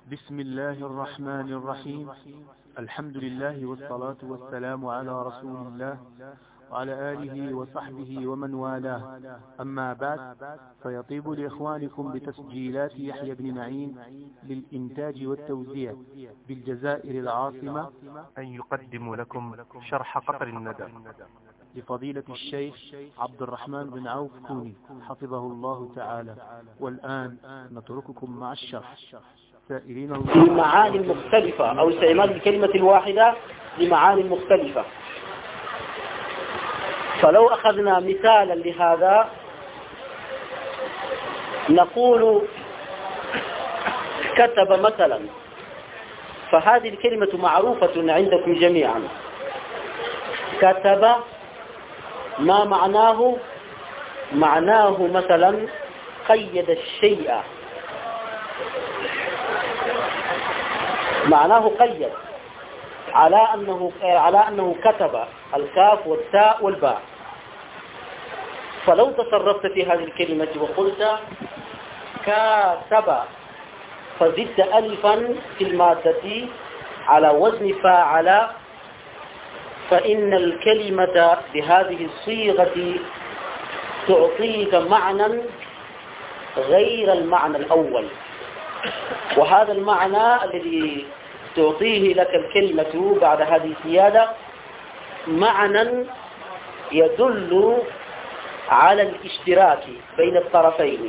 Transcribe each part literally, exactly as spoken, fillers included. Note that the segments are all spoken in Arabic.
بسم الله الرحمن الرحيم. الحمد لله والصلاة والسلام على رسول الله وعلى آله وصحبه ومن والاه. أما بعد، فيطيب لإخوانكم بتسجيلات يحيى بن معين للإنتاج والتوزيع بالجزائر العاصمة أن يقدم لكم شرح قطر الندى لفضيلة الشيخ عبد الرحمن بن عوف كوني حفظه الله تعالى. والآن نترككم مع الشرح سائلين الله لمعاني مختلفة أو استعمال الكلمة الواحدة لمعاني مختلفة. فلو أخذنا مثالا لهذا نقول كتب مثلا، فهذه الكلمة معروفة عندكم جميعا. كتب ما معناه؟ معناه مثلا قيد الشيء، معناه قيد على أنه على أنه كتب الكاف والتاء والباء. فلو تصرفت في هذه الكلمة وقلت كاتب فزدت ألفا في المادة على وزن فاعل، فإن الكلمة بهذه الصيغة تعطيك معنى غير المعنى الأول. وهذا المعنى الذي تعطيه لك الكلمة بعد هذه الزيادة معنى يدل على الاشتراك بين الطرفين.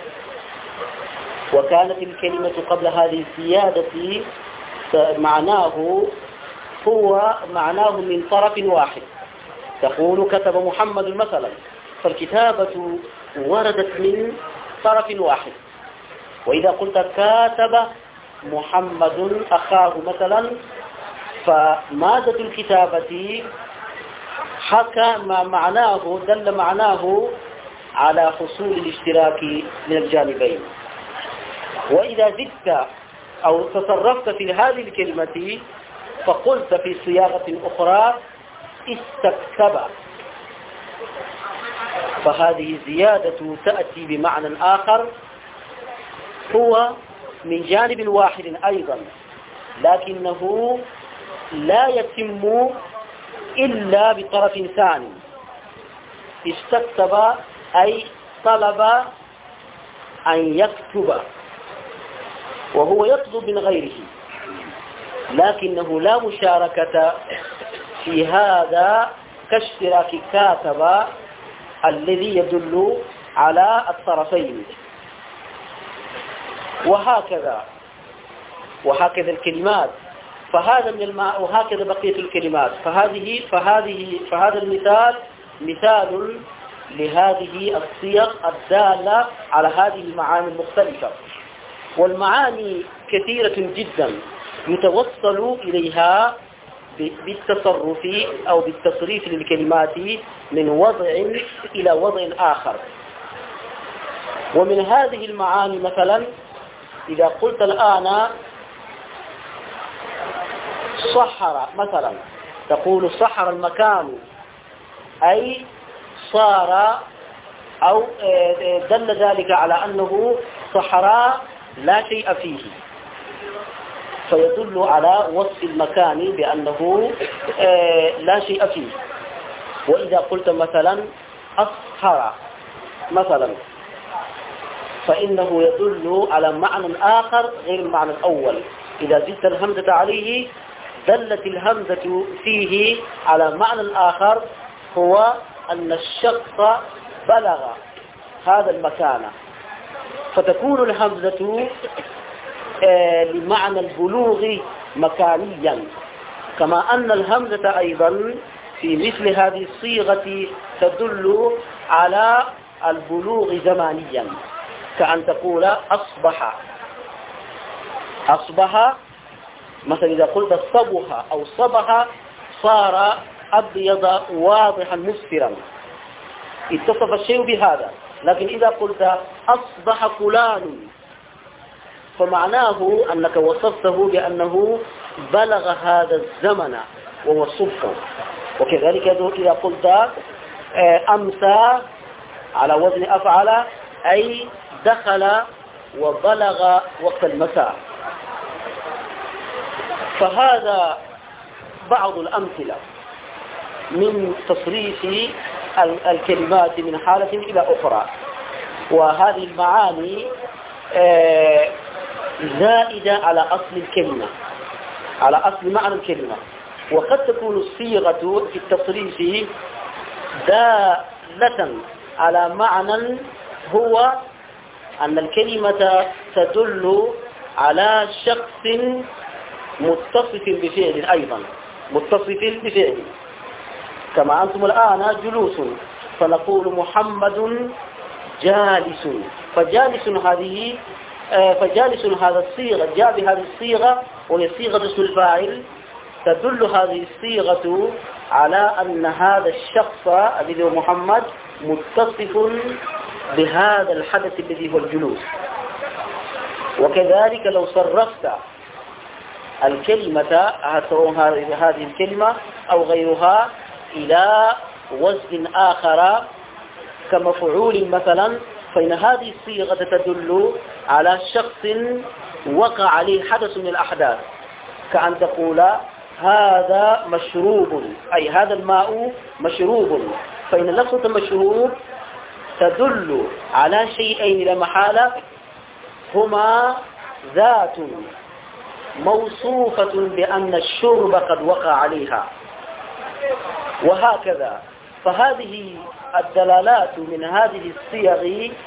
وكانت الكلمة قبل هذه الزيادة معناه هو معناه من طرف واحد. تقول كتب محمد مثلا، فالكتابة وردت من طرف واحد. وإذا قلت كاتب محمد أخاه مثلا، فمادة الكتابة حكى ما معناه، دل معناه على حصول الاشتراك من الجانبين. وإذا زدت أو تصرفت في هذه الكلمة فقلت في صياغة أخرى استكتب، فهذه زيادة تأتي بمعنى آخر هو من جانب واحد أيضا، لكنه لا يتم إلا بطرف ثاني. استكتب أي طلب أن يكتب، وهو يطلب من غيره، لكنه لا مشاركة في هذا كاشتراك كاتب الذي يدل على الطرفين. وهكذا وهكذا الكلمات، فهذا من الماء وهكذا بقية الكلمات. فهذه فهذه فهذا المثال مثال لهذه الصيغ الدالة على هذه المعاني المختلفة. والمعاني كثيرة جدا يتوصل إليها بالتصرف أو بالتصريف للكلمات من وضع إلى وضع آخر. ومن هذه المعاني مثلا إذا قلت الآن صحر مثلا، تقول صحر المكان أي صار، أو دل ذلك على أنه صحراء لا شيء فيه، فيدل على وصف المكان بأنه لا شيء فيه. وإذا قلت مثلا أصهر مثلا، فإنه يدل على معنى آخر غير المعنى الأول. إذا زدت الهمزة عليه دلت الهمزة فيه على معنى آخر، هو أن الشخص بلغ هذا المكان، فتكون الهمزة لمعنى البلوغ مكانيا، كما أن الهمزة أيضا في مثل هذه الصيغة تدل على البلوغ زمانيا، كأن تقول أصبح. أصبح مثلا إذا قلت صبح أو صبح صار أبيض واضحا مسفرا، اتصف الشيء بهذا. لكن إذا قلت أصبح فلان فمعناه أنك وصفته بأنه بلغ هذا الزمن وهو الصبح. وكذلك إذا قلت أمسى على وزن أفعل أي دخل وبلغ وقت المساء. فهذا بعض الأمثلة من تصريف الكلمات من حالة إلى أخرى. وهذه المعاني زائدة على أصل الكلمة، على أصل معنى الكلمة. وقد تكون الصيغة في التصريف دالة على معنى هو أن الكلمة تدل على شخص متصف بفعل، أيضا متصف بفعل، كما أنتم الآن جلوس فنقول محمد جالس، فجالس هذه فجالس هذا الصيغة جاء بهذه الصيغة وهي صيغة اسم الفاعل، تدل هذه الصيغة على أن هذا الشخص الذي هو محمد متصف بهذا الحدث الذي هو الجلوس. وكذلك لو صرفت الكلمة هذه الكلمة أو غيرها إلى وزن آخر كمفعول مثلا، فإن هذه الصيغة تدل على شخص وقع عليه حدث من الأحداث، كأن تقول هذا مشروب، أي هذا الماء مشروب، فإن لفظة مشروب تدل على شيئين لا محالة، هما ذات موصوفة بأن الشرب قد وقع عليها، وهكذا. فهذه الدلالات من هذه الصيغ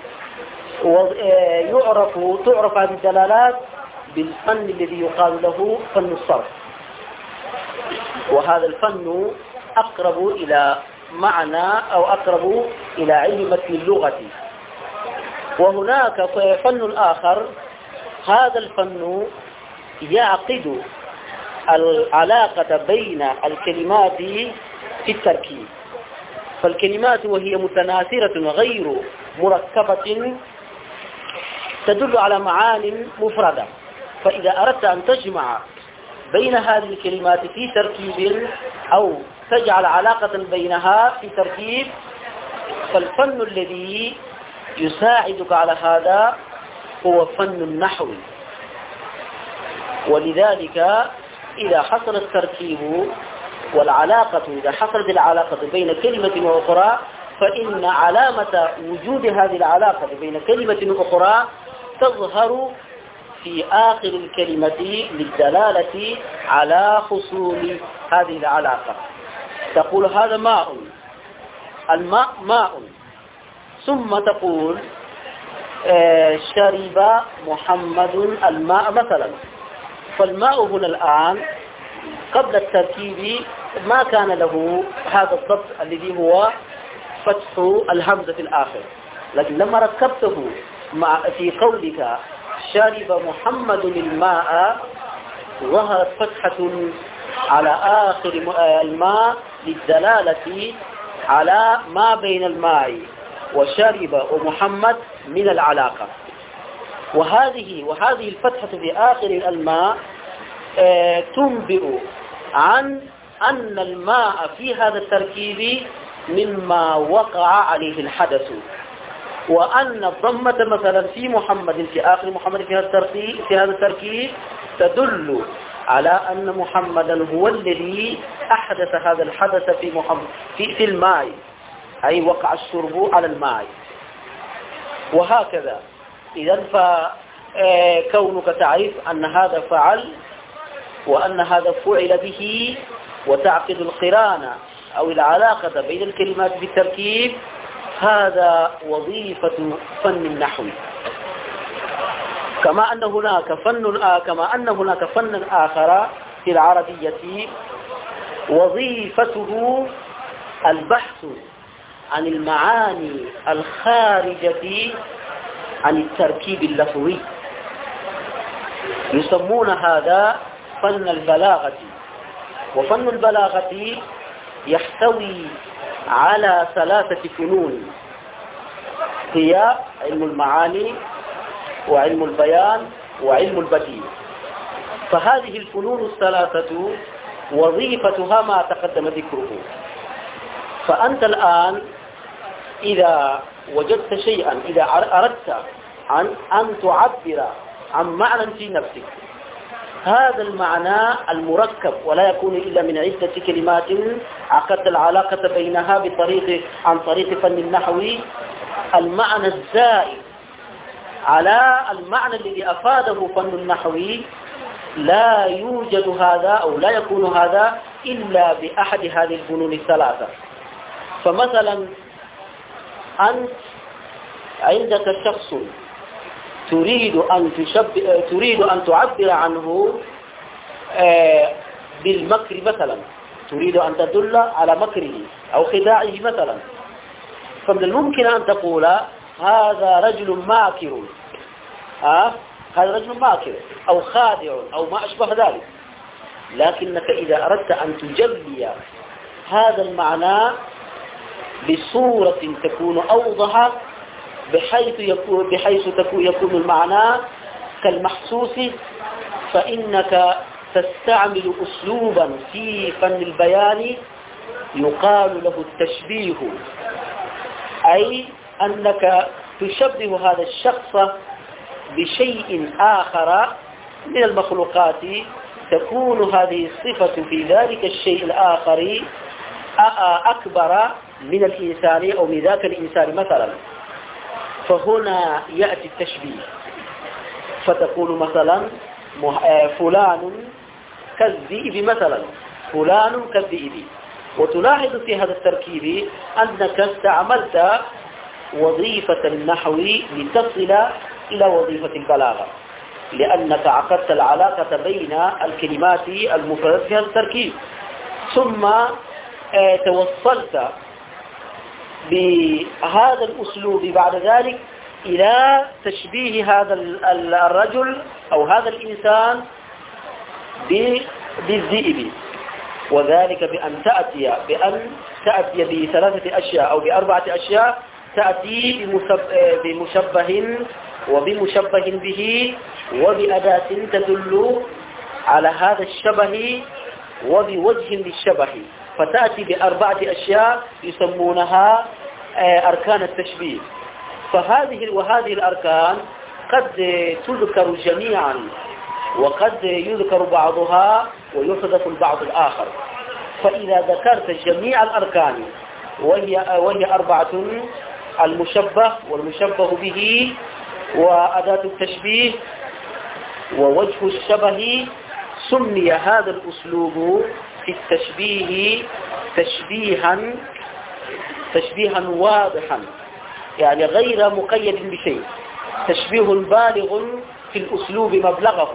يعرف تعرف هذه الدلالات بالفن الذي يقال له فن الصرف، وهذا الفن أقرب إلى معنى أو أقرب إلى علم متن اللغة. وهناك فن آخر، هذا الفن يعقد العلاقة بين الكلمات في التركيب، فالكلمات وهي متناثرة غير مركبة تدل على معان مفردة، فإذا أردت أن تجمع بين هذه الكلمات في تركيب أو تجعل علاقة بينها في تركيب، فالفن الذي يساعدك على هذا هو فن النحو. ولذلك إذا حصل التركيب والعلاقة، إذا حصلت العلاقة بين كلمة وأخرى، فإن علامة وجود هذه العلاقة بين كلمة وأخرى تظهر في آخر الكلمة للدلالة على حصول هذه العلاقة. تقول هذا ماء، الماء ماء، ثم تقول آه شرب محمد الماء مثلا. فالماء هنا الآن قبل التركيب ما كان له هذا الضبط الذي هو فتح الهمزة في الآخر، لكن لما ركبته مع في قولك شرب محمد الماء ظهرت فتحة على آخر الماء للدلالة على ما بين الماء وشرب ومحمد من العلاقة. وهذه وهذه الفتحة في آخر الماء آه تنبئ عن أن الماء في هذا التركيب مما وقع عليه الحدث، وأن الضمة مثلا في محمد في آخر محمد في هذا التركيب في هذا التركيب تدل على أن محمدا هو الذي أحدث هذا الحدث في محمد في, في الماء، أي وقع الشرب على الماء. وهكذا إذا فكونك تعرف أن هذا فعل وأن هذا فعل به، وتعقد القرانة أو العلاقة بين الكلمات بالتركيب، هذا وظيفة فن النحو. كما أن هناك فن كما أن هناك فن آخر في العربية وظيفته البحث عن المعاني الخارجة عن التركيب اللفظي، يسمون هذا فن البلاغة. وفن البلاغة يحتوي على ثلاثة فنون، هي علم المعاني وعلم البيان وعلم البديع. فهذه الفنون الثلاثة وظيفتها ما تقدم ذكره. فأنت الآن إذا وجدت شيئا، إذا أردت عن أن تعبر عن معنى في نفسك، هذا المعنى المركب ولا يكون إلا من عدة كلمات عقدت العلاقة بينها بطريق عن طريق فن النحو، المعنى الزائد على المعنى الذي أفاده فن النحو لا يوجد هذا أو لا يكون هذا إلا بأحد هذه الفنون الثلاثة. فمثلا أنت عندك شخص تريد أن تشبه تريد أن تعبر عنه بالمكر مثلا، تريد أن تدل على مكره أو خداعه مثلا، فمن الممكن أن تقول هذا رجل ماكر، ها هذا رجل ماكر أو خادع أو ما أشبه ذلك. لكنك إذا أردت أن تجلي هذا المعنى بصورة تكون أوضح بحيث يكون بحيث تكون يكون المعنى كالمحسوس، فإنك تستعمل أسلوبا في فن البيان يقال له التشبيه، أي أنك تشبه هذا الشخص بشيء آخر من المخلوقات، تكون هذه الصفة في ذلك الشيء الآخر أكبر من الإنسان أو من ذاك الإنسان مثلا. فهنا يأتي التشبيه، فتقول مثلا فلان كالذئب مثلا، فلان كالذئب. وتلاحظ في هذا التركيب أنك استعملت وظيفة النحو لتصل إلى وظيفة البلاغة، لأنك عقدت العلاقة بين الكلمات المفردة في هذا التركيب، ثم توصلت بهذا الأسلوب بعد ذلك إلى تشبيه هذا الرجل أو هذا الإنسان بالذئب، وذلك بأن تأتي بأن تأتي بثلاثة أشياء أو بأربعة أشياء، تأتي بمشبه وبمشبه به وبأداة تدل على هذا الشبه وبوجه للشبه، فتأتي بأربعة أشياء يسمونها أركان التشبيه. فهذه وهذه الأركان قد تذكر جميعا وقد يذكر بعضها ويحذف البعض الآخر. فإذا ذكرت جميع الأركان وهي, وهي أربعة: المشبه والمشبه به وأداة التشبيه ووجه الشبه، سمي هذا الأسلوب في التشبيه تشبيها تشبيها واضحا، يعني غير مقيد بشيء، تشبيه بالغ في الأسلوب مبلغه.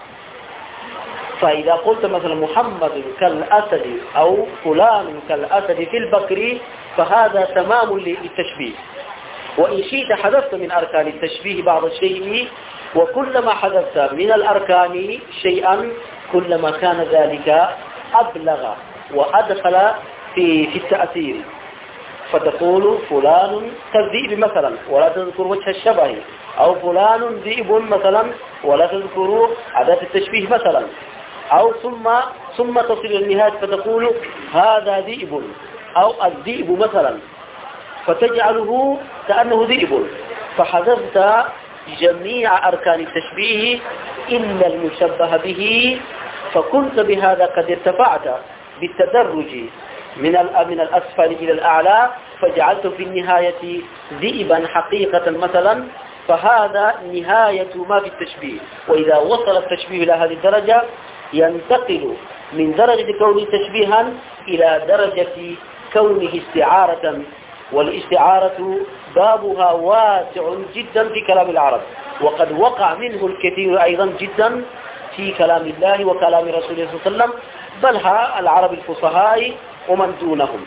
فإذا قلت مثلا محمد كالأسد أو فلان كالأسد في البكر، فهذا تمام للتشبيه. وإن شئت حذفت من أركان التشبيه بعض الشيء، وكلما حذفت من الأركان شيئا كلما كان ذلك أبلغ وأدخل في في التأثير. فتقول فلان كالذئب مثلا ولا تذكر وجه الشبه، أو فلان ذئب مثلا ولا تذكر أداة التشبيه مثلا، أو ثم ثم تصل إلى النهاية فتقول هذا ذئب أو الذئب مثلا، فتجعله كأنه ذئب، فحذفت جميع أركان التشبيه إلا المشبه به، فكنت بهذا قد ارتفعت بالتدرج من من الأسفل إلى الأعلى، فجعلت في النهاية ذئبا حقيقة مثلا، فهذا نهاية ما في التشبيه. وإذا وصل التشبيه إلى هذه الدرجة ينتقل من درجة كونه تشبيها إلى درجة كونه استعارة، والاستعارة بابها واسع جدا في كلام العرب، وقد وقع منه الكثير أيضا جدا في كلام الله وكلام رسوله صلى الله عليه وسلم، بل ها العرب الفصحاء ومن دونهم.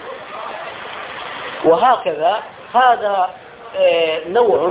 وهكذا هذا نوع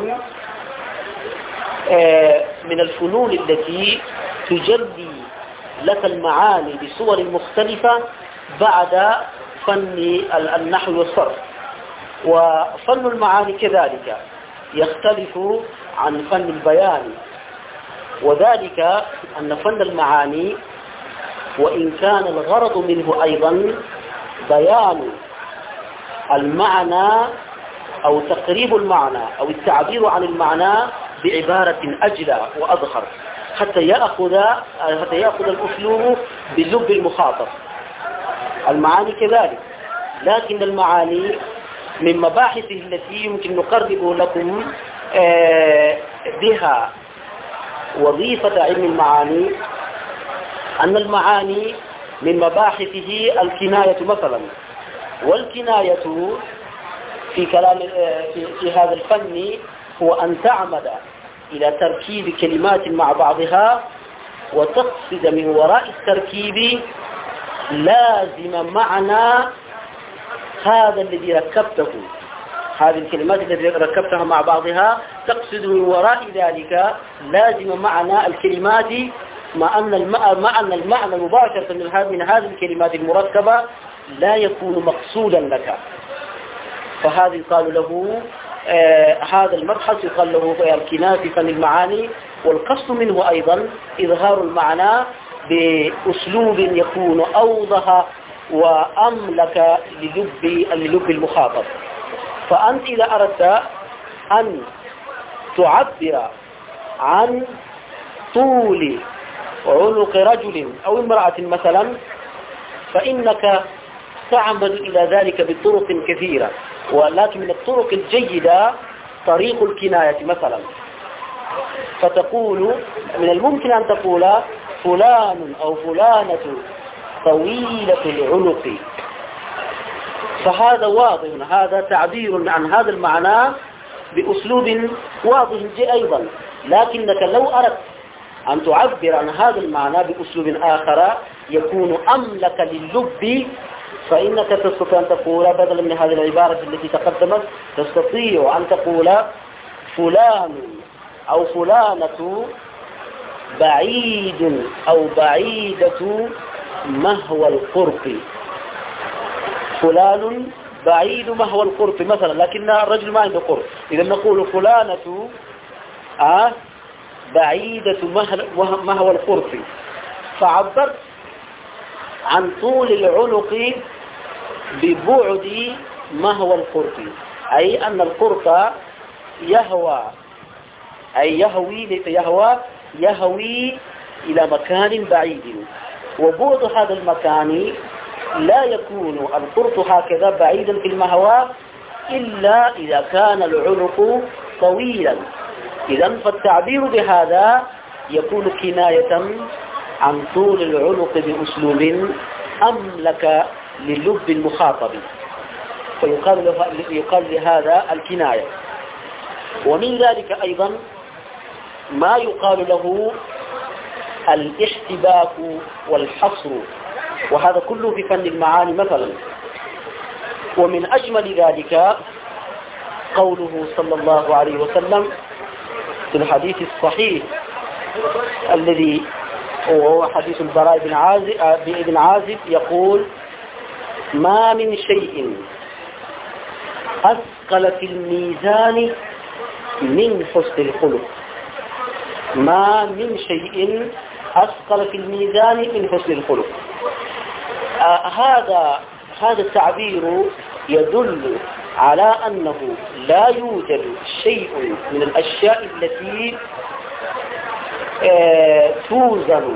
من الفنون التي تجلي لك المعاني بصور مختلفة بعد فن النحو والصرف. وفن المعاني كذلك يختلف عن فن البيان، وذلك أن فن المعاني وإن كان الغرض منه أيضا بيان المعنى أو تقريب المعنى أو التعبير عن المعنى بعبارة أجلى وأظهر، حتى يأخذ حتى يأخذ الأسلوب بلب المخاطب. المعاني كذلك، لكن المعاني من مباحثه التي يمكن نقرب لكم بها وظيفة علم المعاني، أن المعاني من مباحثه الكناية مثلا. والكناية في كلام في, في هذا الفن هو أن تعمد إلى تركيب كلمات مع بعضها وتقصد من وراء التركيب لازم معنى هذا الذي ركبته. هذه الكلمات التي ركبتها مع بعضها تقصد من وراء ذلك لازم معنى الكلمات، مع أن مع أن المعنى مباشرة من هذه من هذه الكلمات المركبة لا يكون مقصودا لك. فهذا يقال له آه هذا المبحث يقال له الكناية في فن المعاني. والقصد منه أيضا إظهار المعنى بأسلوب يكون أوضح وأملك للب للب المخاطب. فأنت إذا أردت أن تعبر عن طول عنق رجل أو امرأة مثلا، فإنك تعمد إلى ذلك بطرق كثيرة، ولكن من الطرق الجيدة طريق الكناية مثلا. فتقول من الممكن أن تقول فلان أو فلانة طويلة العنق، فهذا واضح، هذا تعبير عن هذا المعنى بأسلوب واضح أيضا. لكنك لو أردت أن تعبر عن هذا المعنى بأسلوب آخر يكون أملك لللب، فإنك تستطيع أن تقول بدلا من هذه العبارة التي تقدمت تستطيع أن تقول فلان أو فلانة بعيد أو بعيدة مهوى القرب. فلان بعيد مهوى القرب مثلا، لكن الرجل ما عنده قرب، إذا نقول فلانة آه بعيدة مهوى القرب. فعبرت عن طول العنق ببعد مهوى القرب، أي أن القرب يهوى أي يهوي ليس يهوى يهوي إلى مكان بعيد، وبعد هذا المكان لا يكون القرط هكذا بعيدا في المهوى إلا إذا كان العنق طويلا. إذن فالتعبير بهذا يكون كناية عن طول العنق بأسلوب أملك للب المخاطب، فيقال يقال لهذا الكناية. ومن ذلك أيضا ما يقال له الاحتباك والحصر، وهذا كله في فن المعاني مثلا. ومن أجمل ذلك قوله صلى الله عليه وسلم في الحديث الصحيح الذي وهو حديث البراء بن عازب بن عازب يقول: ما من شيء أثقل في الميزان من حسن الخلق. ما من شيء أثقل في الميزان من حسن الخلق. آه هذا هذا التعبير يدل على أنه لا يوجد شيء من الأشياء التي آه توزن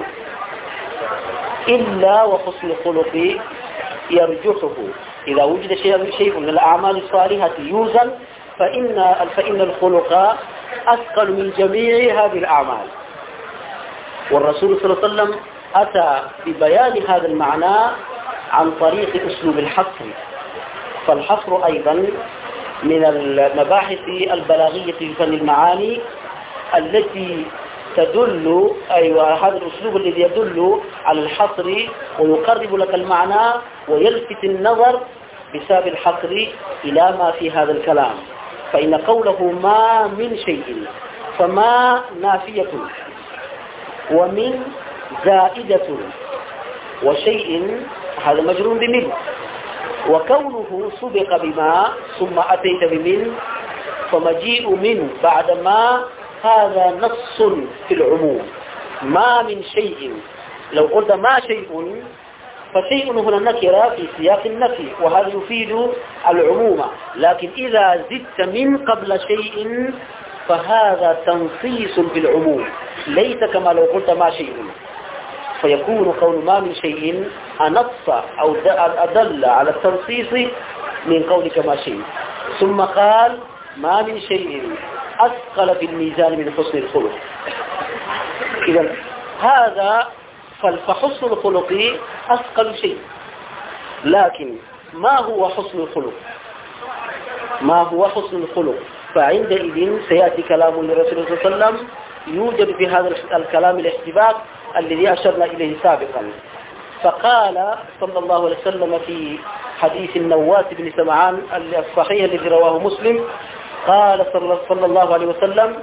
إلا وحسن الخلق يرجحه. إذا وجد شيء شيء من الأعمال الصالحة يوزن فإن فإن الخلق أثقل من جميع هذه الأعمال. والرسول صلى الله عليه وسلم أتى ببيان هذا المعنى عن طريق أسلوب الحصر. فالحصر أيضا من المباحث البلاغية في فن المعاني التي تدل أيوة هذا الأسلوب الذي يدل على الحصر ويقرب لك المعنى ويلفت النظر بسبب الحصر إلى ما في هذا الكلام. فإن قوله ما من شيء فما نافية، ومن زائدة، وشيء هذا مجرور بمن، وكونه سبق بما ثم أتيت بمن فمجيء من بعد ما هذا نص في العموم. ما من شيء، لو قلت ما شيء فشيء هنا نكرة في سياق النفي وهذا يفيد العموم، لكن إذا زدت من قبل شيء فهذا تنصيص بالعموم، ليس كما لو قلت ما شيء، فيكون قول ما من شيء أنص أو أدل على التنصيص من قولك ما شيء. ثم قال ما من شيء أثقل في الميزان من حسن الخلق. إذا هذا فحسن الخلق أثقل شيء، لكن ما هو حسن الخلق؟ ما هو حسن الخلق؟ فعندئذ سيأتي كلام الرسول صلى الله عليه وسلم يوجد في هذا الكلام الاحتباك الذي أشرنا إليه سابقا. فقال صلى الله عليه وسلم في حديث النواس بن سمعان الصحيح الذي رواه مسلم، قال صلى الله عليه وسلم: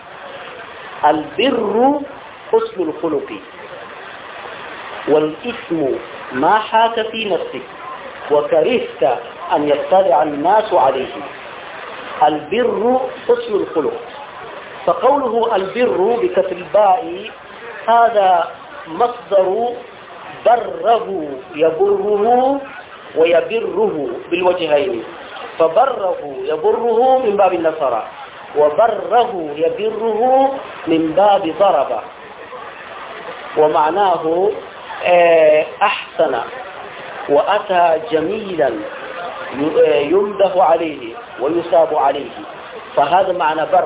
البر حسن الخلق، والإثم ما حاك في نفسك وكرهت أن يطلع الناس عليه. البر حسن الخلق. فقوله البر بكسر الباء هذا مصدر بره يبره ويبره بالوجهين، فبره يبره من باب النصر، وبره يبره من باب ضرب، ومعناه أحسن وأتى جميلا يمدح عليه ويثاب عليه، فهذا معنى بر.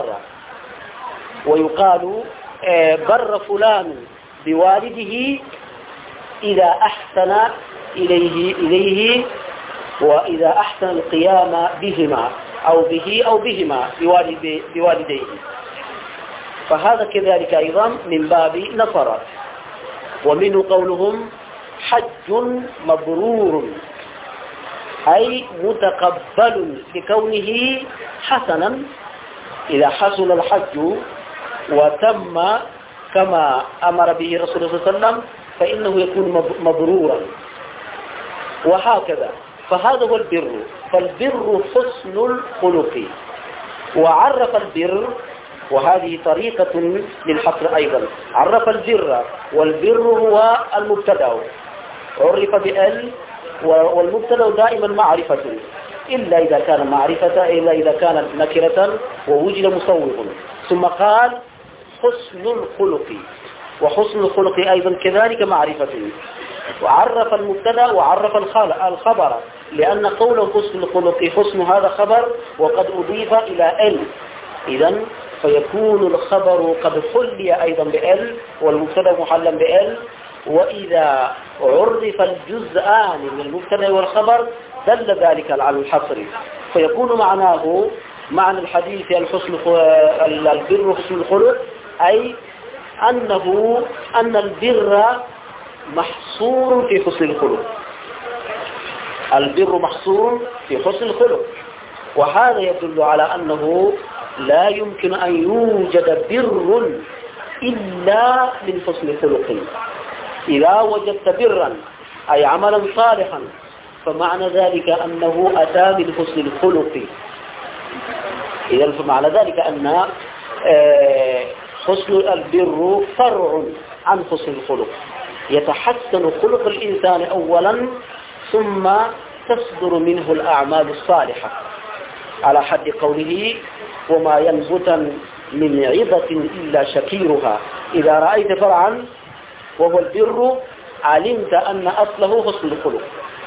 ويقال بر فلان بوالده إذا أحسن إليه إليه وإذا أحسن القيام بهما أو به أو بهما بوالديه، فهذا كذلك أيضا من باب نصر. ومنه قولهم حج مبرور، أي متقبل لكونه حسنا. إذا حسن الحج وتم كما أمر به رسول الله صلى الله عليه وسلم فإنه يكون مبرورا، وهكذا. فهذا هو البر. فالبر حسن الخلق. وعرف البر، وهذه طريقة للحصر أيضا، عرف البر، والبر هو المبتدأ، عرف بأل، والمبتدأ دائما معرفة إلا إذا كان معرفة إلا إذا كانت نكرة ووجد مصوغ. ثم قال حسن الخلق، وحسن الخلق أيضا كذلك معرفة، وعرف المبتدأ وعرف الخبر، لأن قوله حسن الخلق حسن هذا خبر وقد أضيف إلى ال، إذن فيكون الخبر قد حلي أيضا بال والمبتدأ محلا بال. وإذا عرف الجزءان من المبتدأ والخبر دل ذلك على الحصر، فيكون معناه معنى الحديث الحسن البر حسن الخلق، أي أنه أن البر محصور في حسن الخلق. البر محصور في حسن الخلق، وهذا يدل على أنه لا يمكن أن يوجد بر إلا من حسن الخلق. إذا وجدت برا أي عملا صالحا فمعنى ذلك أنه أتى من حسن الخلق. إذا فمعنى ذلك أن حسن البر فرع عن حسن الخلق، يتحسن خلق الإنسان أولا ثم تصدر منه الأعمال الصالحة، على حد قوله وما ينبت من عظة إلا شكيرها. إذا رأيت فرعا وهو البر علمت أن أصله حسن الخلق.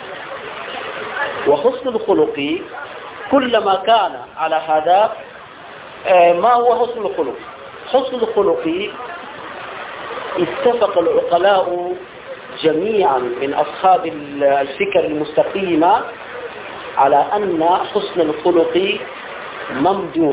وحسن الخلق كلما كان على هذا. ما هو حسن الخلق؟ حسن الخلق اتفق العقلاء جميعا من أصحاب الفكر المستقيمة على أن حسن الخلق ممدوح،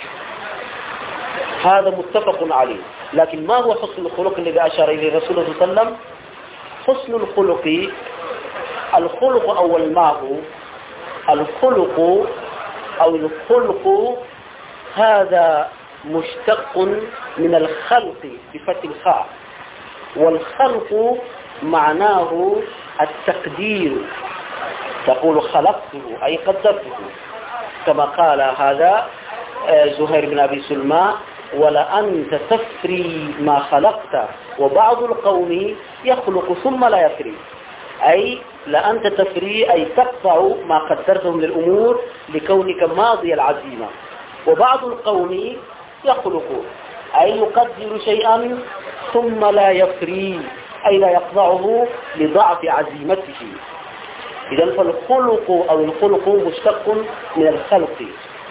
هذا متفق عليه. لكن ما هو حسن الخلق الذي أشار إليه الرسول صلى الله عليه وسلم؟ حسن الخلق، الخلق أول ما هو الخلق أو الخلق هذا مشتق من الخلق بفتح الخاء، والخلق معناه التقدير، تقول خلقته أي قدرته، كما قال هذا زهير بن أبي سلمى ولأنت تفري ما خلقت، وبعض القوم يخلق ثم لا يفري، أي لأنت تفري أي تقطع ما قدرته من الأمور لكونك ماضي العزيمة. وبعض القوم يخلق، أي يقدر شيئا ثم لا يفري، أي لا يخضعه لضعف عزيمته. إذن فالخلق أو الخلق مشتق من الخلق.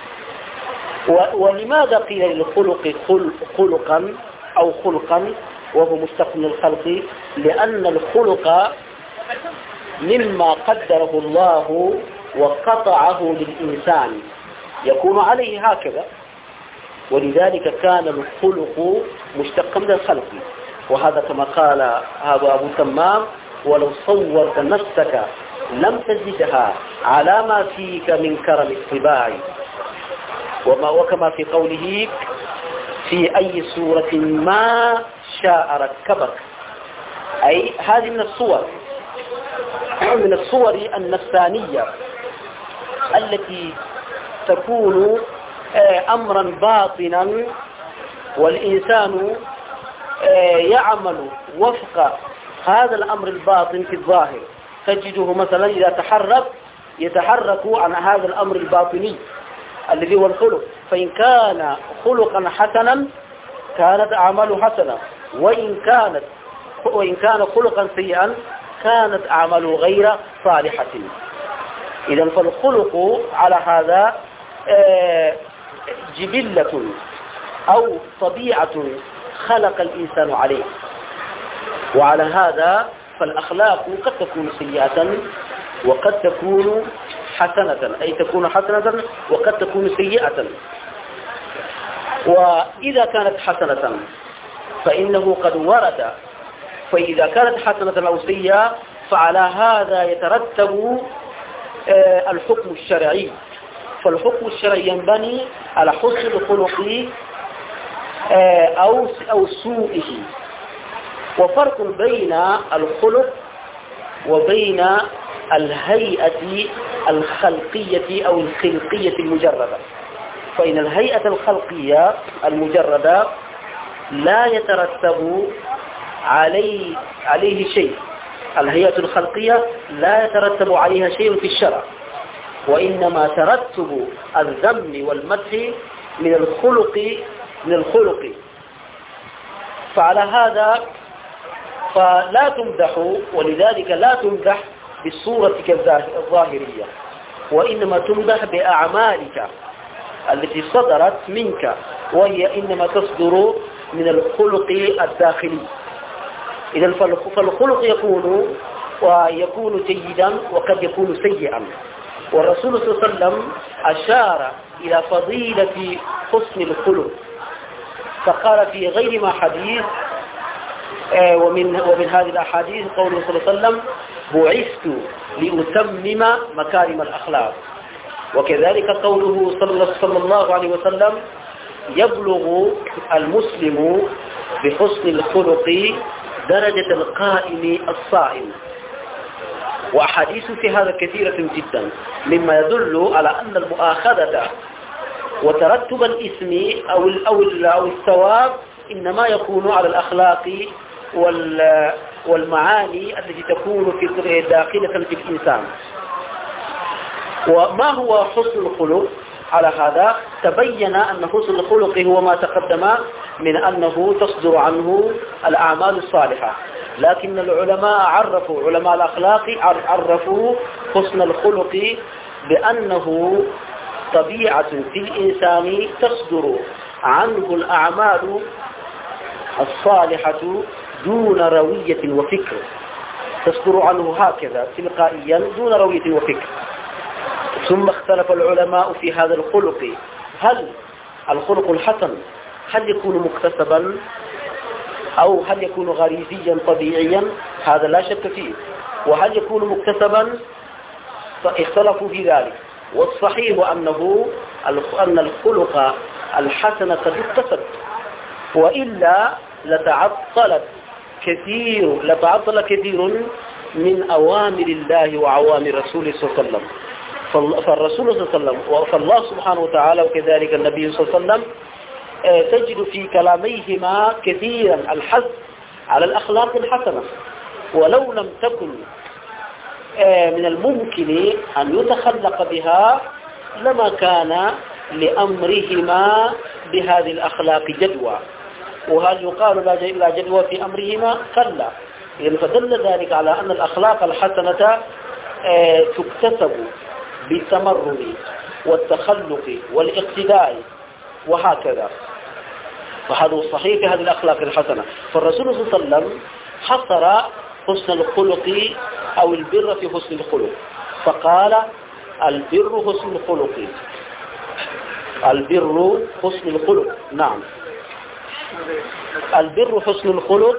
ولماذا قيل للخلق خلقا أو خلقا وهو مشتق من الخلق؟ لأن الخلق مما قدره الله وقطعه للإنسان يكون عليه هكذا، ولذلك كان الخلق مشتقا من الخلق. وهذا كما قال هذا أبو تمام: ولو صورت نفسك لم تزدها على ما فيك من كرم الطباع. وما وكما في قوله: في أي صورة ما شاء ركبك، أي هذه من الصور من الصور النفسانية التي تكون أمرا باطنا، والإنسان يعمل وفق هذا الأمر الباطن في الظاهر. تجده مثلا إذا تحرك يتحرك عن هذا الأمر الباطني الذي هو الخلق، فإن كان خلقا حسنا كانت أعماله حسنة، وإن كانت وإن كان خلقا سيئا كانت أعماله غير صالحة. إذن فالخلق على هذا جبلة أو طبيعة خلق الإنسان عليه. وعلى هذا فالأخلاق قد تكون سيئة وقد تكون حسنة، أي تكون حسنة وقد تكون سيئة. وإذا كانت حسنة فإنه قد ورد، فإذا كانت حسنة أو سيئة فعلى هذا يترتب الحكم الشرعي. فالحكم الشرعي ينبني على حسن الخلق أو أو سوءه. وفرق بين الخلق وبين الهيئة الخلقية أو الخلقية المجردة. فإن الهيئة الخلقية المجردة لا يترتب عليه عليه شيء، الهيئة الخلقية لا يترتب عليها شيء في الشرع، وإنما ترتب الذم والمدح من الخلق من الخلق. فعلى هذا فلا تمدح، ولذلك لا تمدح بالصورة الظاهرية، وإنما تمدح بأعمالك التي صدرت منك، وهي إنما تصدر من الخلق الداخلي. إذن فالخلق يكون ويكون جيدا وقد يكون سيئا. والرسول صلى الله عليه وسلم أشار إلى فضيلة حسن الخلق، فقال في غير ما حديث ومن ومن هذه الأحاديث قوله صلى الله عليه وسلم: بعثت لأتمم مكارم الأخلاق. وكذلك قوله صلى الله عليه وسلم: يبلغ المسلم بحسن الخلق درجة القائم الصائم. وأحاديث في هذا كثيرة جدا، مما يدل على أن المؤاخذة وترتب الإثم أو أو أو الثواب إنما يكون على الأخلاق والمعاني التي تكون في داخلة في الإنسان. وما هو حسن الخلق؟ على هذا تبين أن حسن الخلق هو ما تقدم من أنه تصدر عنه الأعمال الصالحة. لكن العلماء عرفوا علماء الأخلاق عرفوا حسن الخلق بأنه طبيعة في الإنسان تصدر عنه الأعمال الصالحة دون روية وفكر، تصدر عنه هكذا تلقائيا دون روية وفكر. ثم اختلف العلماء في هذا الخلق، هل الخلق الحسن هل يكون مكتسبا أو هل يكون غريزيا طبيعيا؟ هذا لا شك فيه. وهل يكون مكتسبا؟ فاختلفوا في ذلك. والصحيح أنه أن الخلق الحسن قد اكتسب، وإلا لتعطلت كثير لتعطل كثير من أوامر الله وأوامر رسوله صلى الله عليه وسلم. فالرسول صلى الله عليه وسلم فالله سبحانه وتعالى وكذلك النبي صلى الله عليه وسلم تجد في كلاميهما كثيرا الحث على الأخلاق الحسنة، ولو لم تكن من الممكن أن يتخلق بها لما كان لأمرهما بهذه الأخلاق جدوى، وهل يقال لا جدوى في أمرهما؟ كلا. يعني فدل ذلك على أن الأخلاق الحسنة تكتسب بالتمرن والتخلق والاقتداء وهكذا. فهذا صحيح في هذه الأخلاق الحسنة. فالرسول صلى الله عليه وسلم حصر حسن الخلق أو البر في حسن الخلق، فقال البر حسن الخلق، البر حسن الخلق. نعم، البر حسن الخلق،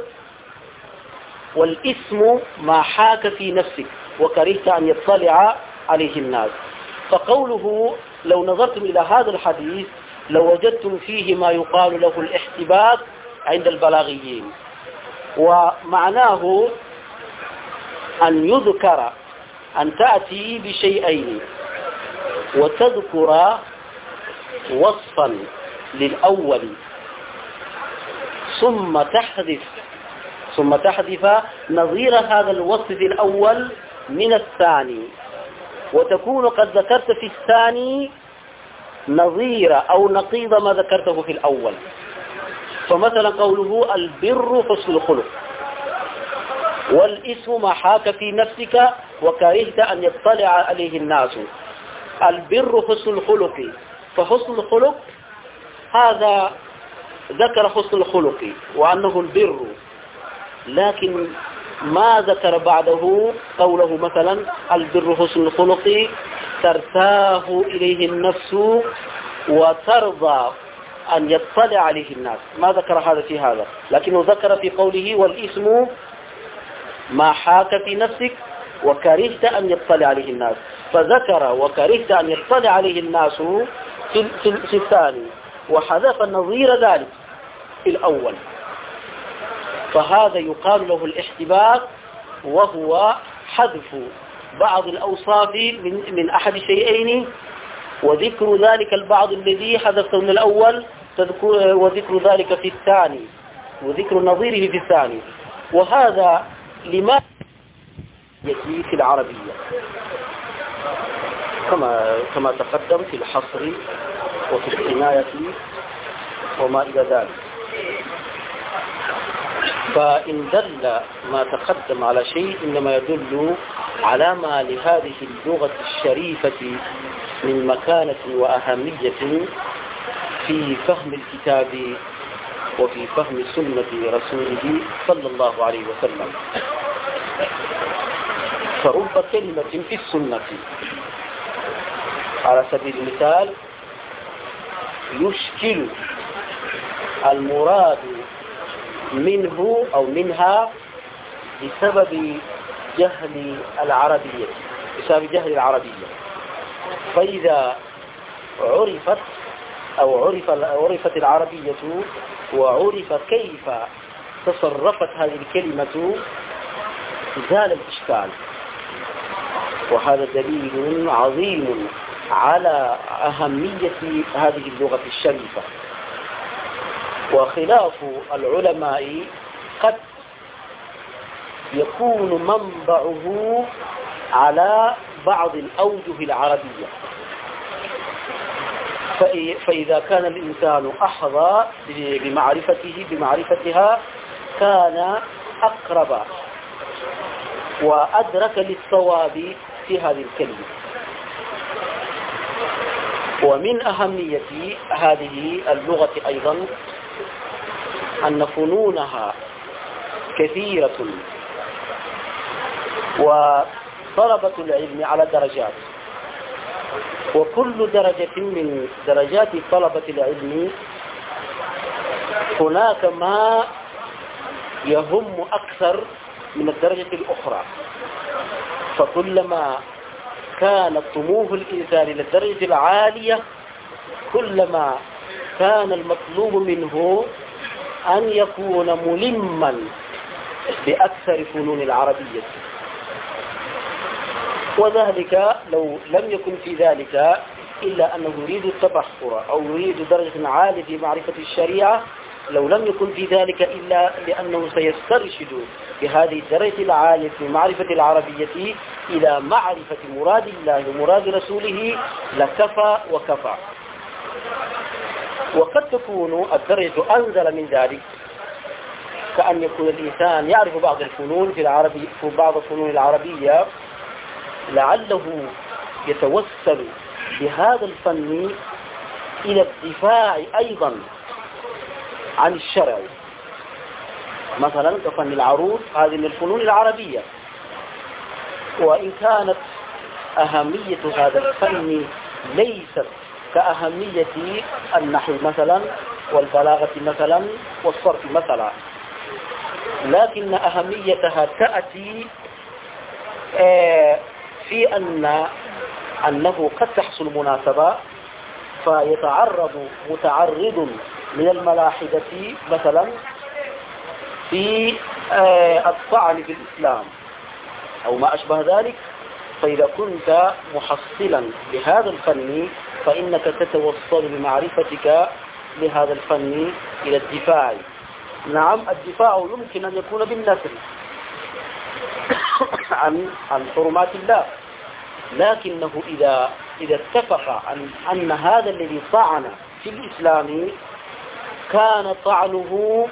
والإثم ما حاك في نفسك وكرهت أن يطلع عليه الناس. فقوله لو نظرتم إلى هذا الحديث لوجدتم فيه ما يقال له الاحتباس عند البلاغيين، ومعناه أن يذكر أن تأتي بشيئين وتذكر وصفا للأول ثم تحذف ثم تحذف نظير هذا الوصف الأول من الثاني، وتكون قد ذكرت في الثاني نظير أو نقيض ما ذكرته في الأول. فمثلا قوله البر حسن الخلق، والإثم ما حاك في نفسك وكرهت أن يطلع عليه الناس. البر حسن الخلق، فحسن الخلق هذا ذكر حسن الخلق وأنه البر، لكن ما ذكر بعده قوله مثلا البر حسن الخلق ترتاه إليه النفس وترضى أن يطلع عليه الناس، ما ذكر هذا في هذا، لكنه ذكر في قوله والإثم ما حاك في نفسك وكرهت أن يطلع عليه الناس، فذكر وكرهت أن يطلع عليه الناس في, في, في الثاني، وحذف نظير ذلك في الأول. فهذا يقال له الاحتباس، وهو حذف بعض الأوصاف من, من أحد شيئين وذكر ذلك البعض الذي حذفته من الأول وذكر ذلك في الثاني وذكر نظيره في الثاني. وهذا لما يأتي في العربية كما كما تقدم في الحصر وفي الحماية وما إلى ذلك. فإن دل ما تقدم على شيء إنما يدل على ما لهذه اللغة الشريفة من مكانة وأهمية في فهم الكتاب وفي فهم سنة رسوله صلى الله عليه وسلم. فرب كلمة في السنة على سبيل المثال يشكل المراد منه أو منها بسبب جهل العربية بسبب جهل العربية. فإذا عرفت أو عرف عرفت العربية وعرف كيف تصرفت هذه الكلمة زال الإشكال، وهذا دليل عظيم على أهمية هذه اللغة الشريفة. وخلاف العلماء قد يكون منبعه على بعض الأوجه العربية، فإذا كان الإنسان أحظى بمعرفته بمعرفتها كان أقرب وأدرك للصواب في هذه الكلمة. ومن أهمية هذه اللغة أيضا أن فنونها كثيرة، وطلبة العلم على درجات، وكل درجة من درجات طلبة العلم هناك ما يهم أكثر من الدرجة الأخرى. فكلما كان طموح الإنسان للدرجة العالية كلما كان المطلوب منه أن يكون ملما بأكثر فنون العربية. وذلك لو لم يكن في ذلك إلا أنه يريد التبحر أو يريد درجة عالية في معرفة الشريعة، لو لم يكن في ذلك إلا لأنه سيسترشد بهذه الدرجة العالية في معرفة العربية إلى معرفة مراد الله ومراد رسوله لكفى وكفى. وقد تكون الدرجة أنزل من ذلك، كأن يكون الإنسان يعرف بعض الفنون في العربي في بعض الفنون العربية لعله يتوسل بهذا الفن إلى الدفاع أيضا عن الشرع، مثلا كفن العروض، هذه من الفنون العربية، وإن كانت أهمية هذا الفن ليست كأهمية النحو مثلا والبلاغة مثلا والصرف مثلا، لكن أهميتها تأتي في أن أنه قد تحصل مناسبة فيتعرض متعرض من الملاحدة مثلا في الطعن في الإسلام أو ما أشبه ذلك، فإذا كنت محصلا لهذا الفن فإنك تتوصل بمعرفتك لهذا الفن إلى الدفاع. نعم، الدفاع يمكن أن يكون بالنثر عن عن حرمات الله، لكنه إذا إذا اتفق أن أن هذا الذي طعن في الإسلام كان طعنه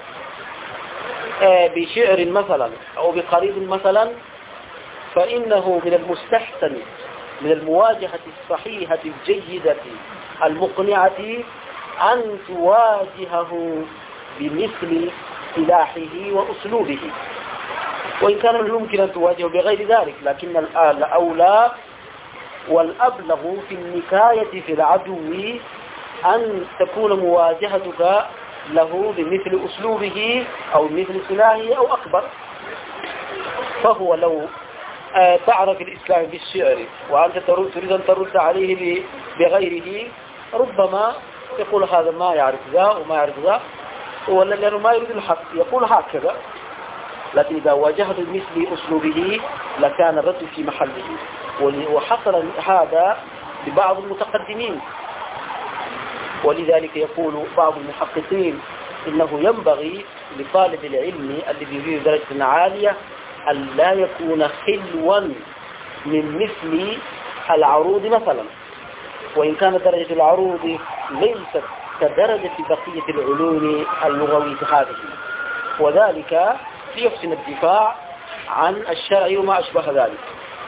بشعر مثلا أو بقريب مثلا، فإنه من المستحسن من المواجهة الصحيحة الجيدة المقنعة أن تواجهه بمثل سلاحه وأسلوبه، وإن كان من الممكن أن تواجهه بغير ذلك، لكن الآن الأولى والأبلغ في النكاية في العدو أن تكون مواجهتك له بمثل أسلوبه أو مثل سلاحه أو أكبر. فهو لو تعرف الإسلام بالشعر وأنت تريد أن ترد عليه بغيره، ربما يقول هذا ما يعرف ذا وما يعرف ذا، ولا لأنه ما يريد الحق يقول هكذا، لكن إذا واجهت بمثل أسلوبه لكان الرد في محله. وحصل هذا ببعض المتقدمين، ولذلك يقول بعض المحققين إنه ينبغي لطالب العلم الذي يريد درجة عالية أن لا يكون خلوا من مثل العروض مثلا، وإن كانت درجة العروض ليست كدرجة بقية العلوم اللغوية هذه، وذلك ليحسن الدفاع عن الشرع وما أشبه ذلك.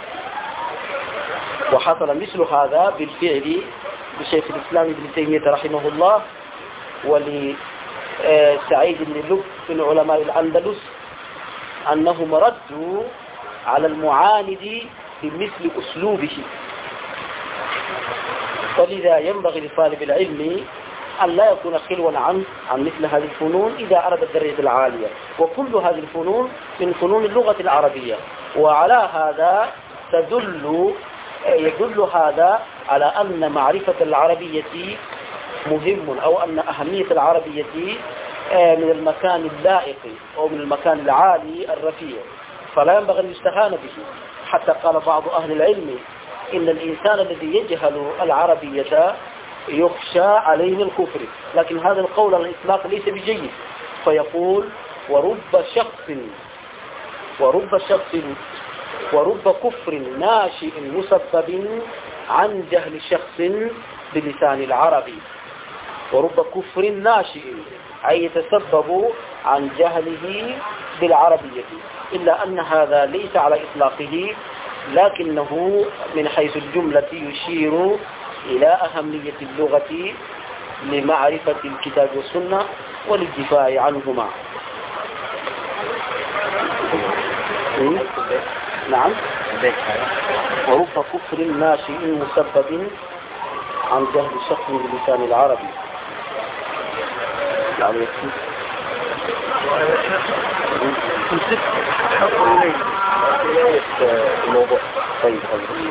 وحصل مثل هذا بالفعل لشيخ الإسلام ابن تيمية رحمه الله ولسعيد بن لب من علماء الأندلس، أنهم ردوا على المعاند بمثل أسلوبه. ولذا ينبغي لطالب العلم أن لا يكون خلوا عن عن مثل هذه الفنون إذا أراد الدرجة العالية، وكل هذه الفنون من فنون اللغة العربية، وعلى هذا تدل يدل هذا على أن معرفة العربية مهم، أو أن أهمية العربية من المكان اللائق أو من المكان العالي الرفيع، فلا ينبغي أن يستهان به. حتى قال بعض أهل العلم إن الإنسان الذي يجهل العربية يخشى عليه الكفر، لكن هذا القول على الإطلاق ليس بجيد، فيقول ورب شخص ورب شخص ورب كفر ناشئ مسبب عن جهل شخص بلسان العربي. ورب كفر ناشئ أي يتسبب عن جهله بالعربية، إلا أن هذا ليس على إطلاقه، لكنه من حيث الجملة يشير إلى أهمية اللغة لمعرفة الكتاب والسنة وللدفاع عنهما. نعم، ورب كفر ناشئ مسبب عن جهل شخص بلسان العربي. يعني الموضوع طيب.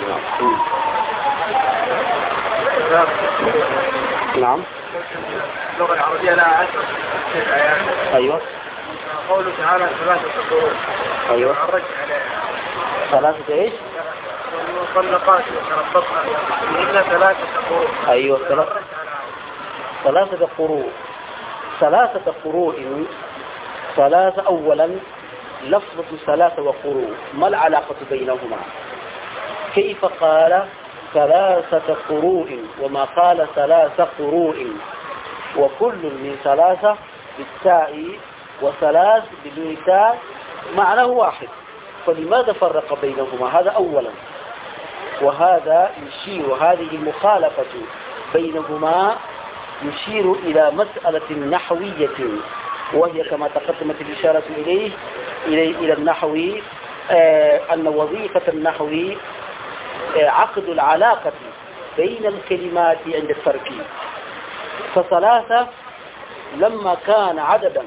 نعم، اللغة العربية لها عشر آيات. أيوة. قوله تعالى ثلاثة قروء. أيوة. ثلاثة إيش؟ مطلقات يتربصن إلا ثلاثة قروء. أيوة، ثلاثة ثلاثة قروء. ثلاثة قروء. ثلاثة أولا لفظة ثلاثة وقروء، ما العلاقة بينهما؟ كيف قال ثلاثة قروء وما قال ثلاثة قروء؟ وكل من ثلاثة بالتاء وثلاث بدون تاء معناه واحد، فلماذا فرق بينهما؟ هذا أولا. وهذا يشير، هذه المخالفة بينهما يشير إلى مسألة نحوية، وهي كما تقدمت الإشارة إليه إلى إلى النحو، آه أن وظيفة النحو آه عقد العلاقة بين الكلمات عند التركيب. فثلاثة لما كان عددا،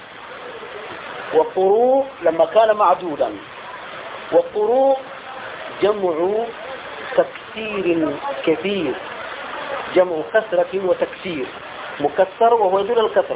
وقروء لما كان معدودا، وقروء جمع تكسير كثير، جمع كسرة وتكسير، مكسر وهو يدل الكسرة،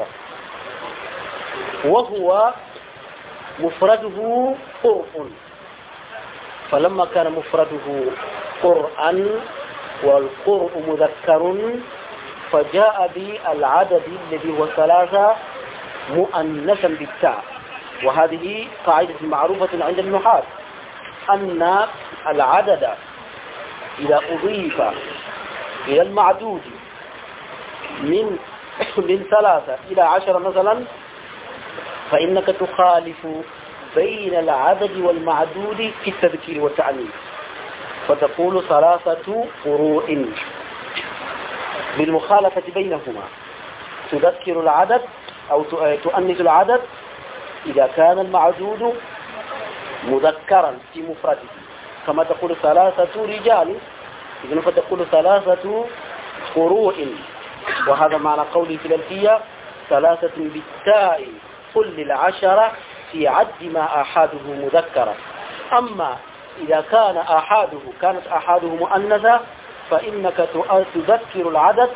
وهو مفرده قرء. فلما كان مفرده قرءا والقرء مذكر فجاء بالعدد الذي هو ثلاثة مؤنثا بالتاء. وهذه قاعدة معروفة عند النحاة أن العدد إذا أضيف إلى المعدود من من ثلاثة إلى عشرة مثلا، فإنك تخالف بين العدد والمعدود في التذكير والتأنيث، فتقول ثلاثة قروء بالمخالفة بينهما، تذكر العدد أو تؤنث العدد إذا كان المعدود مذكرا في مفرده، كما تقول ثلاثة رجال، إذن فتقول ثلاثة قروء. وهذا معنى قوله في الألفية ثلاثة بالتاء قل للعشرة في عد ما آحاده مذكرة. أما إذا كان آحاده كانت آحاده مؤنثة فإنك تذكر العدد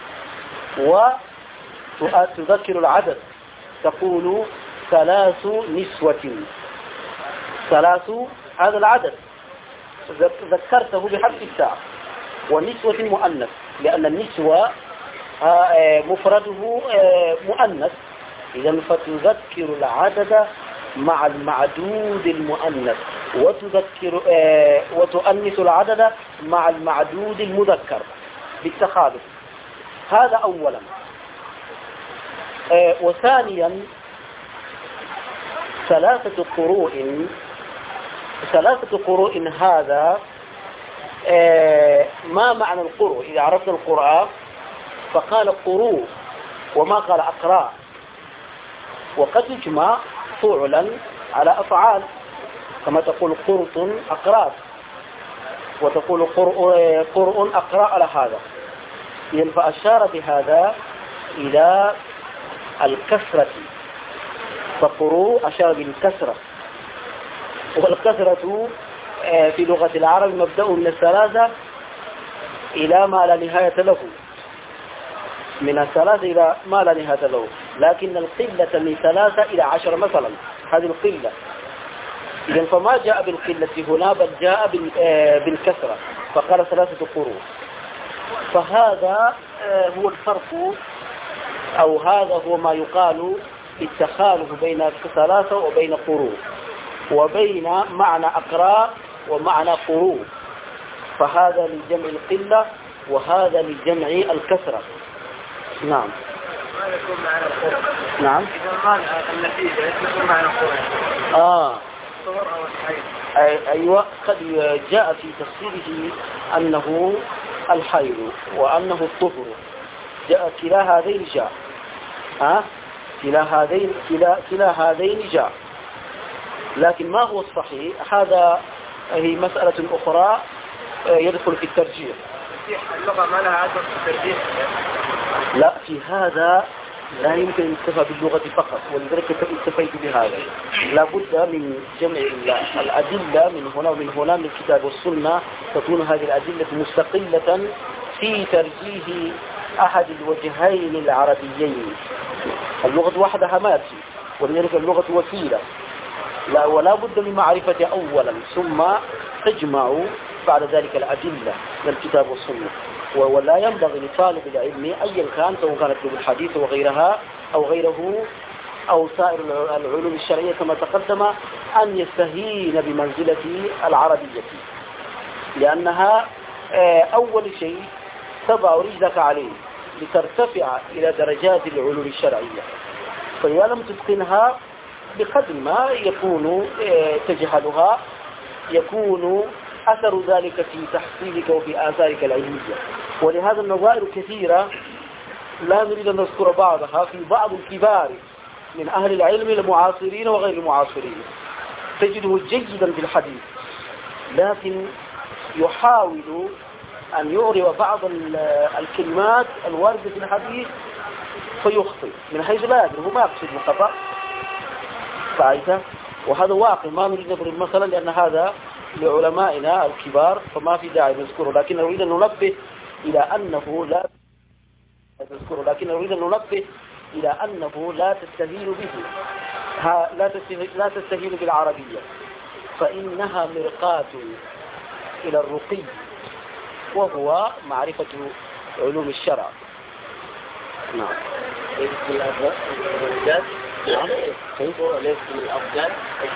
وتذكر العدد، تقول ثلاث نسوة، ثلاث هذا العدد ذكرته بحرف التاء، والنسوة مؤنث لأن النسوة مفرده مؤنث، إذا فتذكر العدد مع المعدود المؤنث وتذكر وتؤنث العدد مع المعدود المذكر بالتخالف. هذا أولا. وثانيا ثلاثة قروء، ثلاثة قروء هذا ما معنى القروء؟ إذا عرفنا القراء فقال قروء وما قال أقراء، وقد يجمع فعلا على أفعال، كما تقول قرط أقراء وتقول قرء أقراء على هذا. إذن فأشار بهذا إلى الكسرة، فقروء أشار بالكسرة، والكسرة في لغة العرب مبدأ من الثلاثة إلى ما لا نهاية له، من الثلاثة إلى ما لا نهاية له، لكن القلة من ثلاثة إلى عشر مثلا، هذه القلة. إذن فما جاء بالقلة هنا بل جاء بالكسرة، فقال ثلاثة قروء. فهذا هو الفرق، أو هذا هو ما يقال بالتخالف بين ثلاثة وبين قروء، وبين معنى أقراء ومعنى قروء. فهذا لجمع القلة وهذا لجمع الكسرة. نعم. ما يكون معنى القرء؟ نعم. إذا قال النتيجة يكون معنى القرء. آه. الصور أو الحيض. أيوة، قد جاء في تفسيره أنه الحيض وأنه الطهر، جاء كلا هذين جاء، ها؟ كلا هذين كلا كلا هذين جاء. لكن ما هو الصحيح؟ هذا هي مسألة أخرى يدخل في الترجيح. اللغة ما لها عدد في الترجيح؟ لا، في هذا لا يمكن أن يكتفى باللغة فقط، ولذلك اكتفيت بهذا. لا بد من جمع الأدلة من هنا ومن هنا من الكتاب والسنة، تكون هذه الأدلة مستقلة في ترجيح أحد الوجهين العربيين. اللغة وحدها ما يكفي، ولذلك اللغة وسيلة، لا ولا بد من معرفة أولا ثم تجمع بعد ذلك الأدلة من الكتاب والسنة. ولا ينبغي لطالب العلم أيا كان، سواء كانت بالحديث وغيرها أو غيره أو سائر العلوم الشرعية كما تقدم، أن يستهين بمنزلة العربية، لأنها أول شيء تضع رجلك عليه، لترتفع إلى درجات العلوم الشرعية. فإذا لم تتقنها بقدر ما يكون تجهلها يكون أثر ذلك في تحصيلك وفي آثارك العلمية. ولهذا النظائر كثيرة لا نريد أن نذكر بعضها في بعض الكبار من أهل العلم المعاصرين وغير المعاصرين تجده جيدا في الحديث، لكن يحاول أن يعرب بعض الكلمات الواردة في الحديث فيخطئ من حيث لا يدري، هو ما يقصد الخطأ فعيته. وهذا واقع ما نريد نضرب مثلا لأن هذا لعلمائنا الكبار فما في داعي نذكره، لكن نريد أن ننبه إلى أنه لا نذكره لكن نريد أن ننبه إلى أنه لا تستهين به، لا تستهين, لا تستهين بالعربية، فإنها مرقاة إلى الرقي وهو معرفة علوم الشرع. نعم. ليس من الأفضل نعم كيف ليس من الأفضل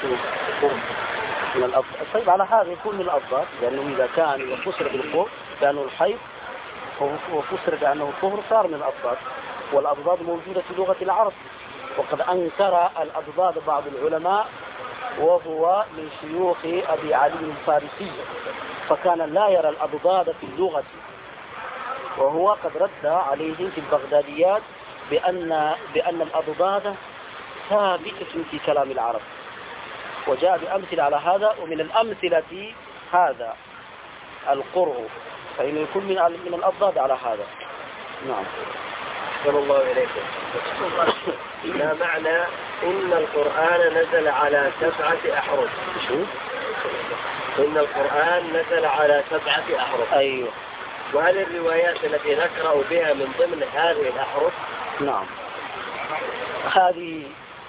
من الأفضل طيب على هذا يكون من الأفضل، لأنه إذا كان وفسر بالقرب لأنه الحيض وفسر بأنه الطهر صار من الأفضل، والأضداد موجودة في لغة العرب، وقد أنكر الأضداد بعض العلماء وهو من شيوخ أبي علي الفارسي، فكان لا يرى الأضداد في اللغة، وهو قد رد عليه في البغداديات بأن بأن الأضداد ثابتة في كلام العرب، وجاء بأمثلة على هذا. ومن الأمثلة هذا القرء، فإنه يكون من من الأضداد على هذا. نعم. صلى الله عليكم. ما معنى إن القرآن نزل على سبعة أحرف؟ شو؟ إن القرآن نزل على سبعة أحرف. أيوه. وهل الروايات التي نقرأ بها من ضمن هذه الأحرف؟ نعم. هذه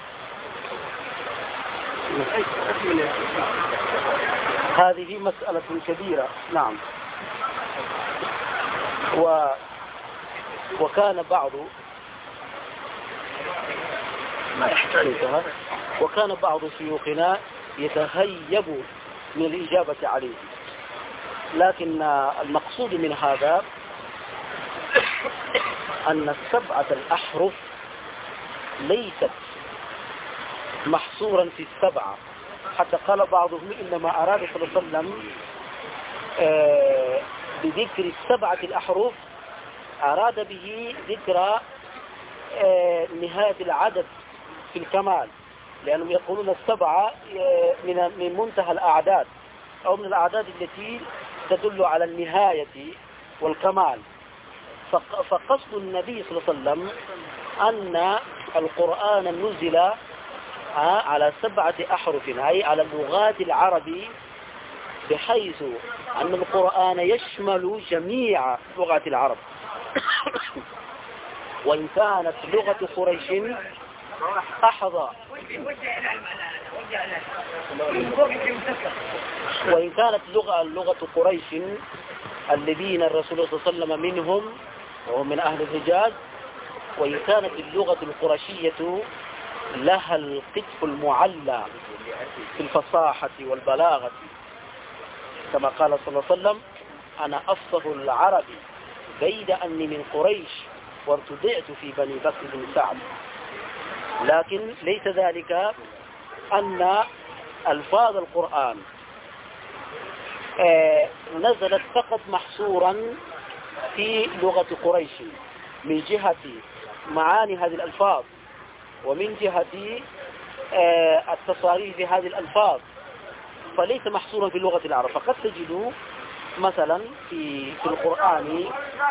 هذه مسألة كبيرة. نعم. و وكان بعض ما يحتاجها وكان بعض شيوخنا يتهيب من الإجابة عليه، لكن المقصود من هذا أن السبعة الأحرف ليست محصورا في السبعة، حتى قال بعضهم إنما أراد صلى الله عليه وسلم بذكر السبعة الأحرف أراد به ذكر نهاية العدد في الكمال، لأنهم يقولون السبعة من منتهى الأعداد أو من الأعداد التي تدل على النهاية والكمال. فقصد النبي صلى الله عليه وسلم أن القرآن نزل على سبعة أحرف، أي على اللغات العربي، بحيث أن القرآن يشمل جميع لغات العرب، وإن كانت لغة قريش أحظى وإن كانت لغة لغة قريش الذين الرسول صلى الله عليه وسلم منهم وهم من أهل الحجاز، وإن كانت اللغة القرشية لها القطف المعلى في الفصاحة والبلاغة، كما قال صلى الله عليه وسلم: أنا أفصح العرب بيد أني من قريش وارتدعت في بني بكر بن سعد. لكن ليس ذلك أن ألفاظ القرآن نزلت فقط محصورا في لغة قريش من جهة معاني هذه الألفاظ ومن جهة التصاريف بهذه الألفاظ، فليس محصورا في لغة العرب. فقد تجد مثلا في في القرآن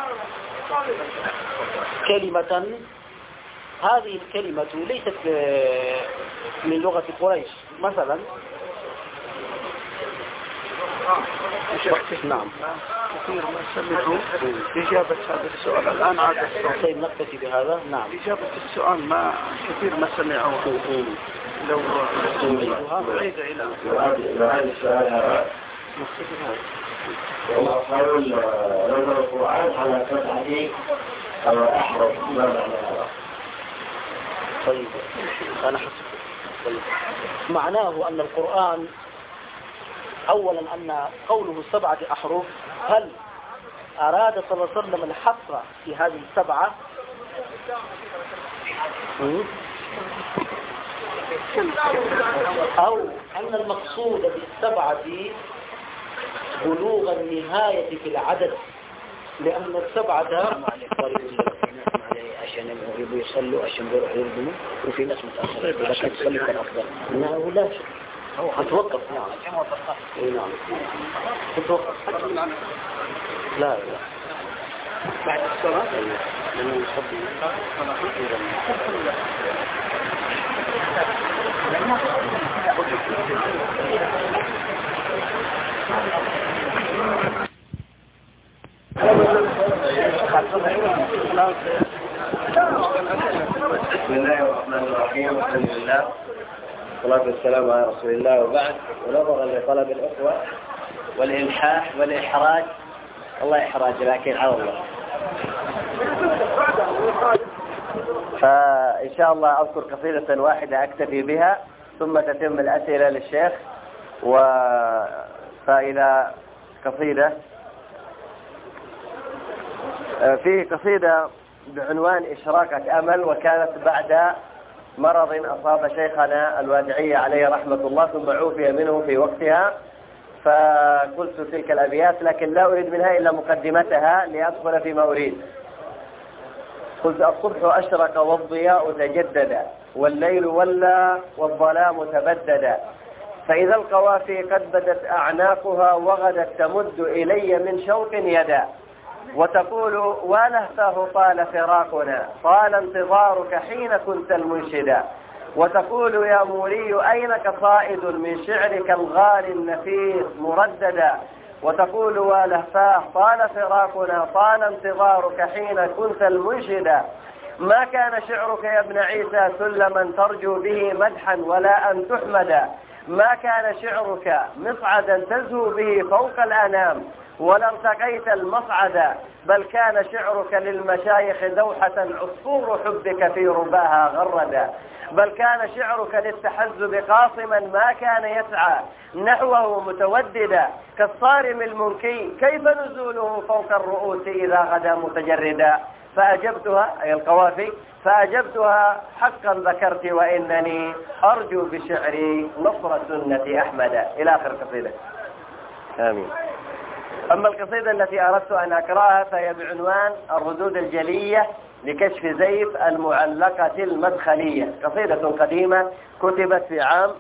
كلمة، هذه الكلمة ليست من لغة قريش مثلا. نعم. كثير ما سمعوا إجابة هذا السؤال الآن عاد الصوت. طيب نكتفي بهذا. نعم. إجابة السؤال ما كثير ما سمعوا. لو عيد إلى هذا السؤال هذا والله قالوا نزل القرآن على سبعة أحرف. ما معنى هذا؟ طيب أنا حسب. طيب معناه أن القرآن أولا أن قوله سبعة أحرف، هل أراد صلى الله عليه وسلم الحصر في هذه السبعة أو أن المقصود بالسبعة بلوغ النهاية في العدد، لأن السبعة عشان يبغوا يصلوا عشان بيروحوا يردموا، وفي ناس متأخرين لكن تصلي كان أفضل. لا لا شك هتوقف. نعم نعم هتوقف. لا لا بعد الصلاة لما يصلي بسم الله الرحمن الرحيم، الحمد لله والصلاة والسلام على رسول الله، وبعد. ونظرا لطلب الأخوة والإلحاح والإحراج، الله إحراج لكن على الله، فإن شاء الله أذكر قصيدة واحدة أكتفي بها ثم تتم الأسئلة للشيخ. و فإلى قصيدة فيه قصيدة بعنوان إشراقة أمل، وكانت بعد مرض أصاب شيخنا الوادعي عليه رحمة الله، ثم عوفي منه في وقتها، فقلت تلك الأبيات لكن لا أريد منها إلا مقدمتها لأدخل فيما أريد. قلت: الصبح أشرق والضياء تجدد، والليل ولى والظلام تبدد، فإذا القوافي قد بدت أعناقها، وغدت تمد إلي من شوق يدا، وتقول: ولهفاه طال فراقنا، طال انتظارك حين كنت المنشدا، وتقول: يا موري أين قصائد من شعرك الغالي النفيس مرددا، وتقول: ولهفاه طال فراقنا، طال انتظارك حين كنت المنشدا، ما كان شعرك يا ابن عيسى سلما ترجو به مدحا ولا أن تحمدا، ما كان شعرك مصعدا تزهو به فوق الأنام ولا ارتقيت المصعد، بل كان شعرك للمشايخ دوحة عصفور حبك في رباها غردا، بل كان شعرك للتحزب قاصما ما كان يسعى نحوه متوددا، كالصارم المنكي كيف نزوله فوق الرؤوس إذا غدا متجردا، فأجبتها أي القوافي فأجبتها: حقا ذكرت وإنني أرجو بشعري نصر سنة أحمد، إلى آخر القصيدة. آمين. أما القصيدة التي أردت أن أقرأها فهي بعنوان الردود الجلية لكشف زيف المعلقة المدخلية، قصيدة قديمة كتبت في عام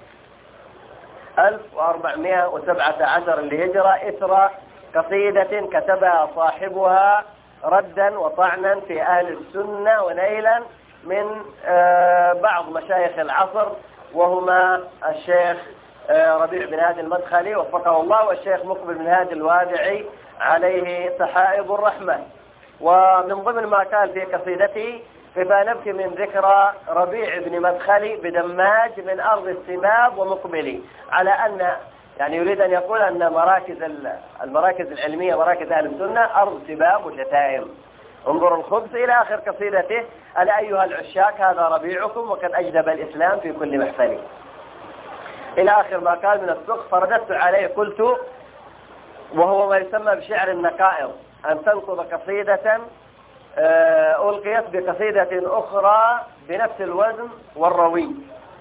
ألف وأربعمائة وسبعة عشر للهجرة، إثر قصيدة كتبها صاحبها ردا وطعنا في أهل السنة ونيلا من بعض مشايخ العصر، وهما الشيخ ربيع بن هادي المدخلي وفقه الله، والشيخ مقبل بن هادي الوادعي عليه سحائب الرحمة. ومن ضمن ما قال في قصيدته: فنبكي من ذكرى ربيع بن مدخلي بدماج من أرض السباب ومقبلي، على أن يعني يريد أن يقول أن مراكز المراكز العلمية مراكز أهل السنة أرض سباب وشتائم. انظروا الخبز. إلى آخر قصيدته: ألا أيها العشاق هذا ربيعكم وقد أجدب الإسلام في كل محفل، إلى آخر ما قال من السوق. فرددت عليه قلت، وهو ما يسمى بشعر النقائض، أن تنقض قصيدة ألقيت بقصيدة أخرى بنفس الوزن والروي.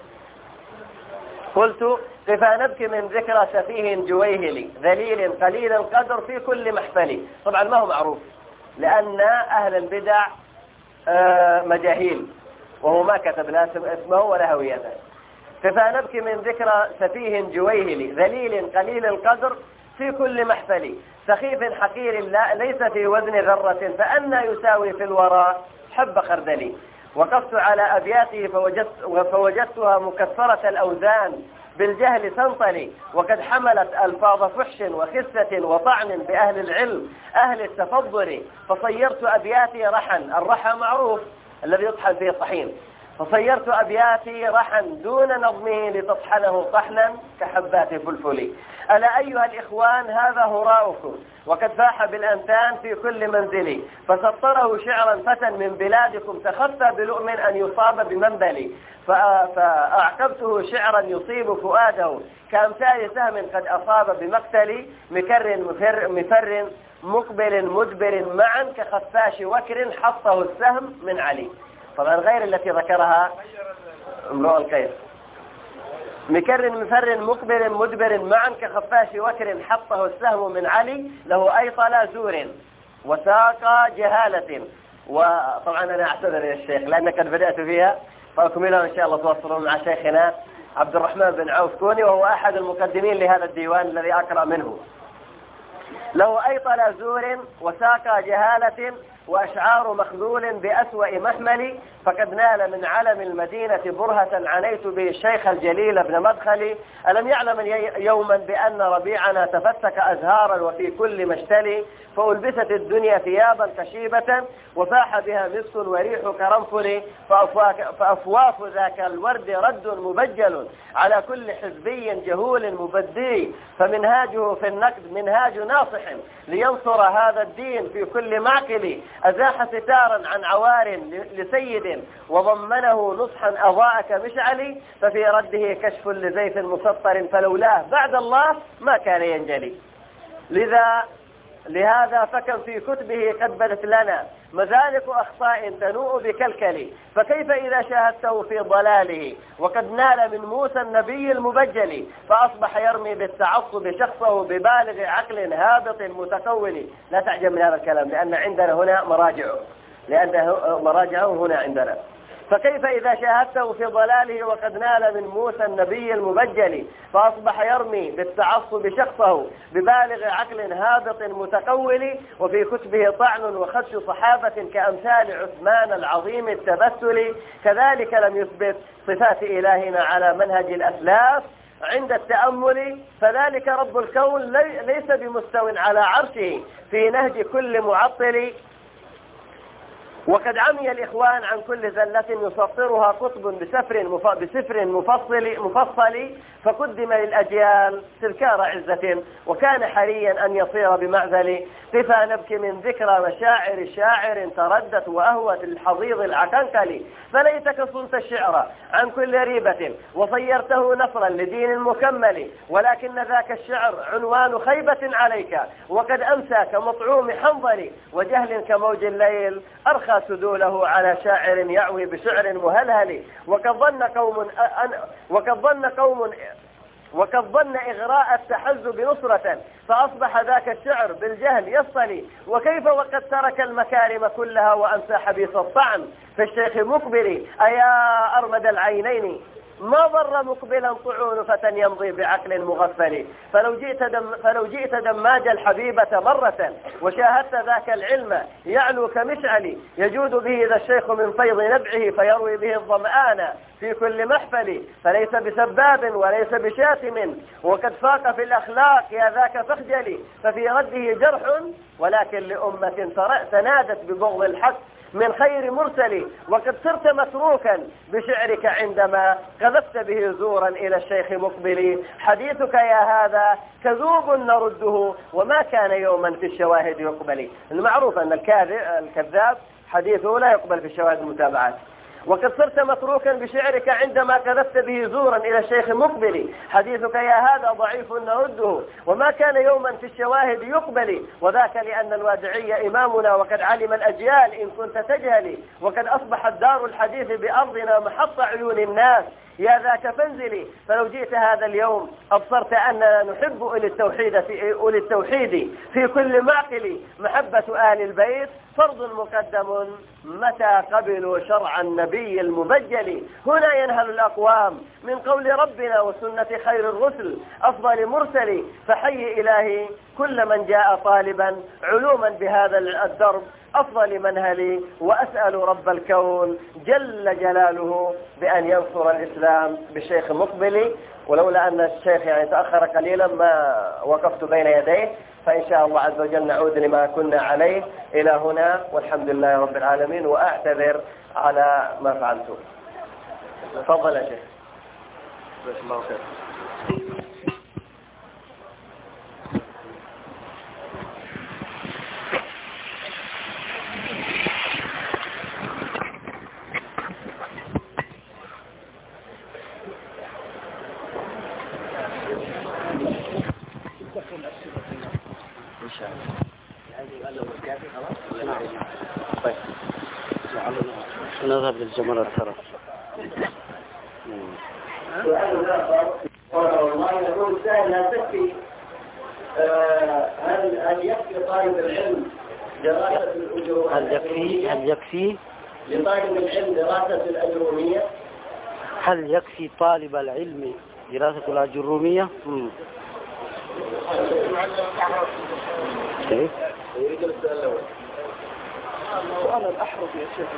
قلت: كفى نبكي من ذكرى سفيه جويهلي، ذليل قليل القدر في كل محفل. طبعا ما هو معروف لأن أهل البدع مجاهيل، وهو ما كتب لا اسمه ولا هويته. كفى نبكي من ذكرى سفيه جويهلي، ذليل قليل القدر في كل محفل، سخيف حقير لا ليس في وزن ذرة، فأنا يساوي في الورى حب خردلي. وقفت على أبياته فوجدت فوجدتها مكسرة الأوزان بالجهل تنطلي، وقد حملت ألفاظ فحش وخسة وطعن بأهل العلم أهل التفضل، فصيرت أبياتي رحا، الرحى معروف الذي يطحن فيه الطحين، فصيرت أبياتي رحا دون نظمه لتطحنه طحنا كحبات فلفل. ألا أيها الإخوان هذا هراؤكم، وقد فاح بالأنتان في كل منزل، فسطره شعرا فتى من بلادكم تخفى بلؤم أن يصاب بمنبل، فأعقبته شعرا يصيب فؤاده كأمثال سهم قد أصاب بمقتل، مكر مفر, مفر مقبل مدبر معا كخفاش وكر حطه السهم من علي. طبعا غير التي ذكرها امرؤ القيس. مكر مفر مقبل مدبر معا كخفاش وكر حطه السهم من علي له أيطل زور وساق جهالة. وطبعا أنا أعتذر يا الشيخ لأن قد بدأت فيها، فأكملها إن شاء الله تواصلون مع شيخنا عبد الرحمن بن عوف كوني، وهو أحد المقدمين لهذا الديوان الذي أقرأ منه. له أيطل زور وساق جهالة وأشعار مخذول بأسوأ محمل، فقد نال من علم المدينة برهة عنيت به الشيخ الجليل ابن مدخلي. ألم يعلم يوما بأن ربيعنا تفتك أزهارا وفي كل مشتلي، فألبست الدنيا ثيابا كشيبة وفاح بها مسك وريح كرنفل، فأفواف ذاك الورد رد مبجل على كل حزبي جهول مبدي، فمنهاجه في النقد منهاج ناصح لينصر هذا الدين في كل معقل، أزاح ستارا عن عوار لسيد وضمنه نصحا أضاء كمشعل، ففي رده كشف لزيف مسطر فلولاه بعد الله ما كان ينجلي. لذا لهذا فكم في كتبه قد بدت لنا مذالق أخطاء تنوء بكلكل، فكيف إذا شاهدته في ضلاله وقد نال من موسى النبي المبجل، فأصبح يرمي بالتعصب شخصه ببالغ عقل هابط متكون. لا تعجب من هذا الكلام لأن عندنا هنا مراجعه لأن مراجعه هنا عندنا. فكيف إذا شاهدته في ضلاله وقد نال من موسى النبي المبجل، فأصبح يرمي بالتعصب شخصه ببالغ عقل هابط متقول، وفي كتبه طعن وخدش صحابة كأمثال عثمان العظيم التبتل، كذلك لم يثبت صفات إلهنا على منهج الأسلاف عند التأمل، فذلك رب الكون ليس بمستو على عرشه في نهج كل معطل. وقد عمي الإخوان عن كل زلة يسطرها قطب بسفر بسفر مفصل مفصل فقدم للأجيال تذكار عزة، وكان حريا أن يصير بمعزل. قفا نبكي من ذكرى مشاعر شاعر تردت وأهوت الحضيض العكنكل، فليتك صنت الشعر عن كل ريبة وصيرته نصرا لدين مكمل، ولكن ذاك الشعر عنوان خيبة عليك، وقد أمسى كمطعوم حنظل، وجهل كموج الليل أرخى سدوله على شاعر يعوي بشعر مهلهل. وقد ظن قوم أن وقد ظن قوم وقد ظن إغراء التحزب نصرة، فأصبح ذاك الشعر بالجهل يصطلي. وكيف وقد ترك المكارم كلها وأمسى حبيس الطعن في الشيخ مقبل، أيا أرمد العينين ما ضر مقبلا طعون فتى يمضي بعقل مغفل. فلو جئت دم فلو جئت دماج الحبيبة مرة وشاهدت ذاك العلم يعلو كمشعل، يجود به ذا الشيخ من فيض نبعه فيروي به الظمآن في كل محفل، فليس بسباب وليس بشاتم وقد فاق في الأخلاق يا ذاك فاخجلي، ففي رده جرح ولكن لأمة تنادت ببغض الحق من خير مرسل. وقد صرت متروكا بشعرك عندما قذفت به زورا إلى الشيخ مقبل، حديثك يا هذا كذوب نرده وما كان يوما في الشواهد يقبل. المعروف أن الكذاب حديثه لا يقبل في الشواهد المتابعات. وقد صرت متروكا بشعرك عندما كذبت به زورا إلى الشيخ مقبل، حديثك يا هذا ضعيف نرده وما كان يوما في الشواهد يقبل، وذاك لأن الوادعي إمامنا وقد علم الأجيال إن كنت تجهلي، وقد أصبحت دار الحديث بأرضنا محط عيون الناس يا ذاك فانزلي. فلو جئت هذا اليوم أبصرت أننا نحب أولي التوحيد في, أولي التوحيد في كل معقل، محبة آل البيت فرض مقدم متى قبلوا شرع النبي المبجل. هنا ينهل الأقوام من قول ربنا وسنة خير الرسل أفضل مرسل، فحي إلهي كل من جاء طالبا علوما بهذا الدرب أفضل منهلي، وأسأل رب الكون جل جلاله بأن ينصر الإسلام بشيخ مقبل. ولولا أن الشيخ يعني تأخر قليلا ما وقفت بين يديه، فإن شاء الله عز وجل نعود لما كنا عليه إلى هنا، والحمد لله رب العالمين، وأعتذر على ما فعلته. تفضل يا شيخ. جزاك الله خير. طيب نذهب للجمرة الثرى. سؤال آخر والله يقول السائل لا تكفي هل هل يكفي طالب العلم دراسة الأجرومية؟ هل يكفي هل يكفي لطالب العلم دراسة الأجرومية؟ هل يكفي طالب العلم دراسة الأجرومية؟ امم كيف؟ سؤال الأحرف يا شيخ.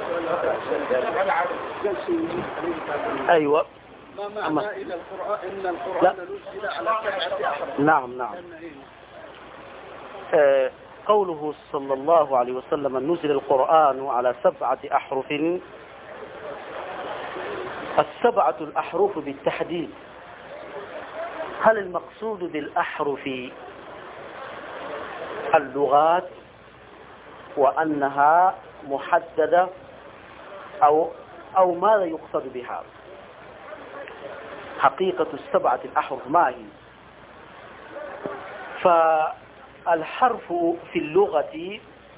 أيوة. ما معنى إلى القرآن إن القرآن نزل على سبعة أحرف؟ نعم نعم. آه قوله صلى الله عليه وسلم نزل القرآن على سبعة أحرف. السبعة الأحرف بالتحديد، هل المقصود بالأحرف اللغات وأنها محددة أو أو ماذا يقصد بها؟ حقيقة السبعة الأحرف ما هي؟ فالحرف في اللغة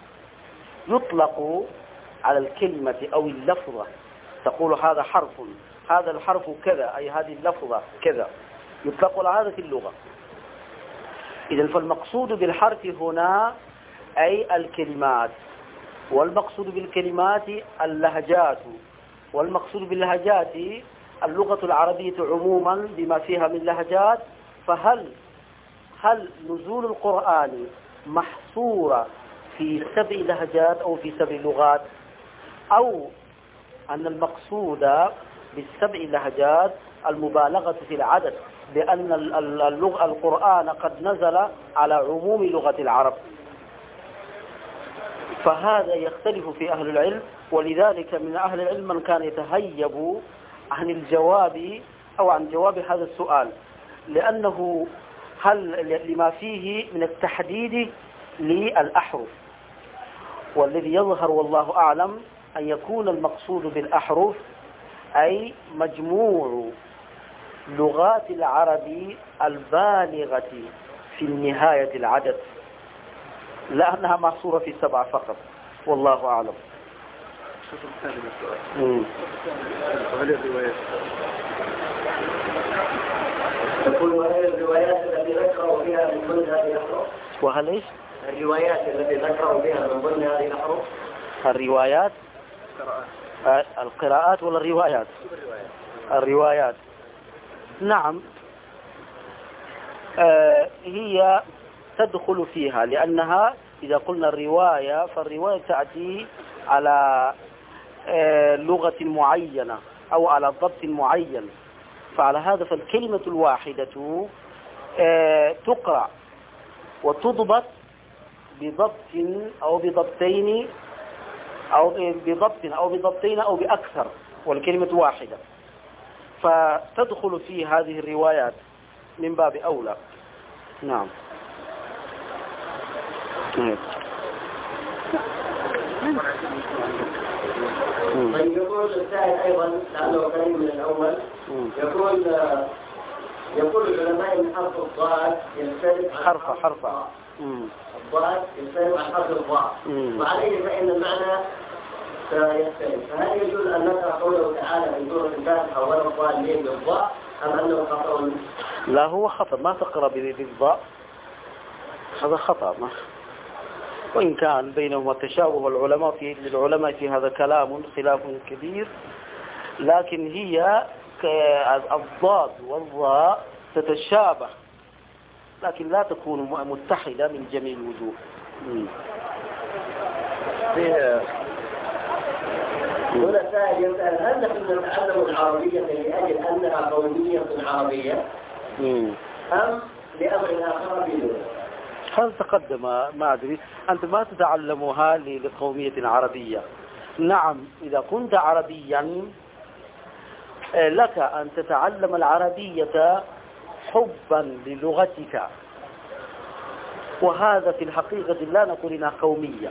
يطلق على الكلمة أو اللفظة، تقول هذا حرف، هذا الحرف كذا، أي هذه اللفظة كذا، يطلق على هذا في اللغة. إذن فالمقصود بالحرف هنا أي الكلمات، والمقصود بالكلمات اللهجات، والمقصود باللهجات اللغة العربية عموما بما فيها من لهجات. فهل هل نزول القرآن محصورة في سبع لهجات أو في سبع لغات، أو أن المقصود بالسبع لهجات المبالغة في العدد، بأن اللغة القرآن قد نزل على عموم لغة العرب؟ فهذا يختلف في أهل العلم، ولذلك من أهل العلم من كان يتهيب عن الجواب أو عن جواب هذا السؤال، لأنه هل لما فيه من التحديد للأحرف. والذي يظهر والله أعلم أن يكون المقصود بالأحرف أي مجموع لغات العرب البالغة في النهاية العدد، لأنها محصورة في سبعة فقط، والله أعلم. وهل الروايات تقول وهي الروايات التي ذكروا فيها من ضمن هذه الأحرف؟ وهل إيش؟ الروايات التي ذكروا فيها من ضمن هذه الأحرف؟ الروايات آه القراءات ولا الروايات؟ الروايات نعم. آه هي تدخل فيها، لأنها إذا قلنا الرواية فالرواية تأتي على آه لغة معينة أو على ضبط معين، فعلى هذا فالكلمة الواحدة آه تقرأ وتضبط بضبط أو بضبطين أو بضبط أو بضبطين أو بأكثر، والكلمة واحدة، فتدخل في هذه الروايات من باب أولى. نعم. طيب يقول السائل أيضا لأنه قريب من الأول، يقول يقول العلماء إن حرف الضاد يختلف عن حرف حرف الضاد يختلف عن حرف الضاء، وعليه فإن المعنى سيختلف. فهل يجوز أن نقرأ قوله تعالى في سورة الفاتحة ولا الضالين بالضاء أم أنه خطأ؟ لا، هو خطأ، ما تقرأ بالضاء، هذا خطأ. ما وإن كان بينهما تشابه، والعلماء في للعلماء في هذا كلام خلاف كبير، لكن هي الضاد والضاء تتشابه، لكن لا تكون متحدة من جميع الوجوه. هنا سائل يسأل هل نحن نتعلم العربية لأجل أنها قومية عربية أم لأمر آخر بدون؟ هل تقدم ما أدري، أنت ما تتعلمها لقومية عربية. نعم، إذا كنت عربيا لك أن تتعلم العربية حبا للغتك، وهذا في الحقيقة لا نقول إنها قومية.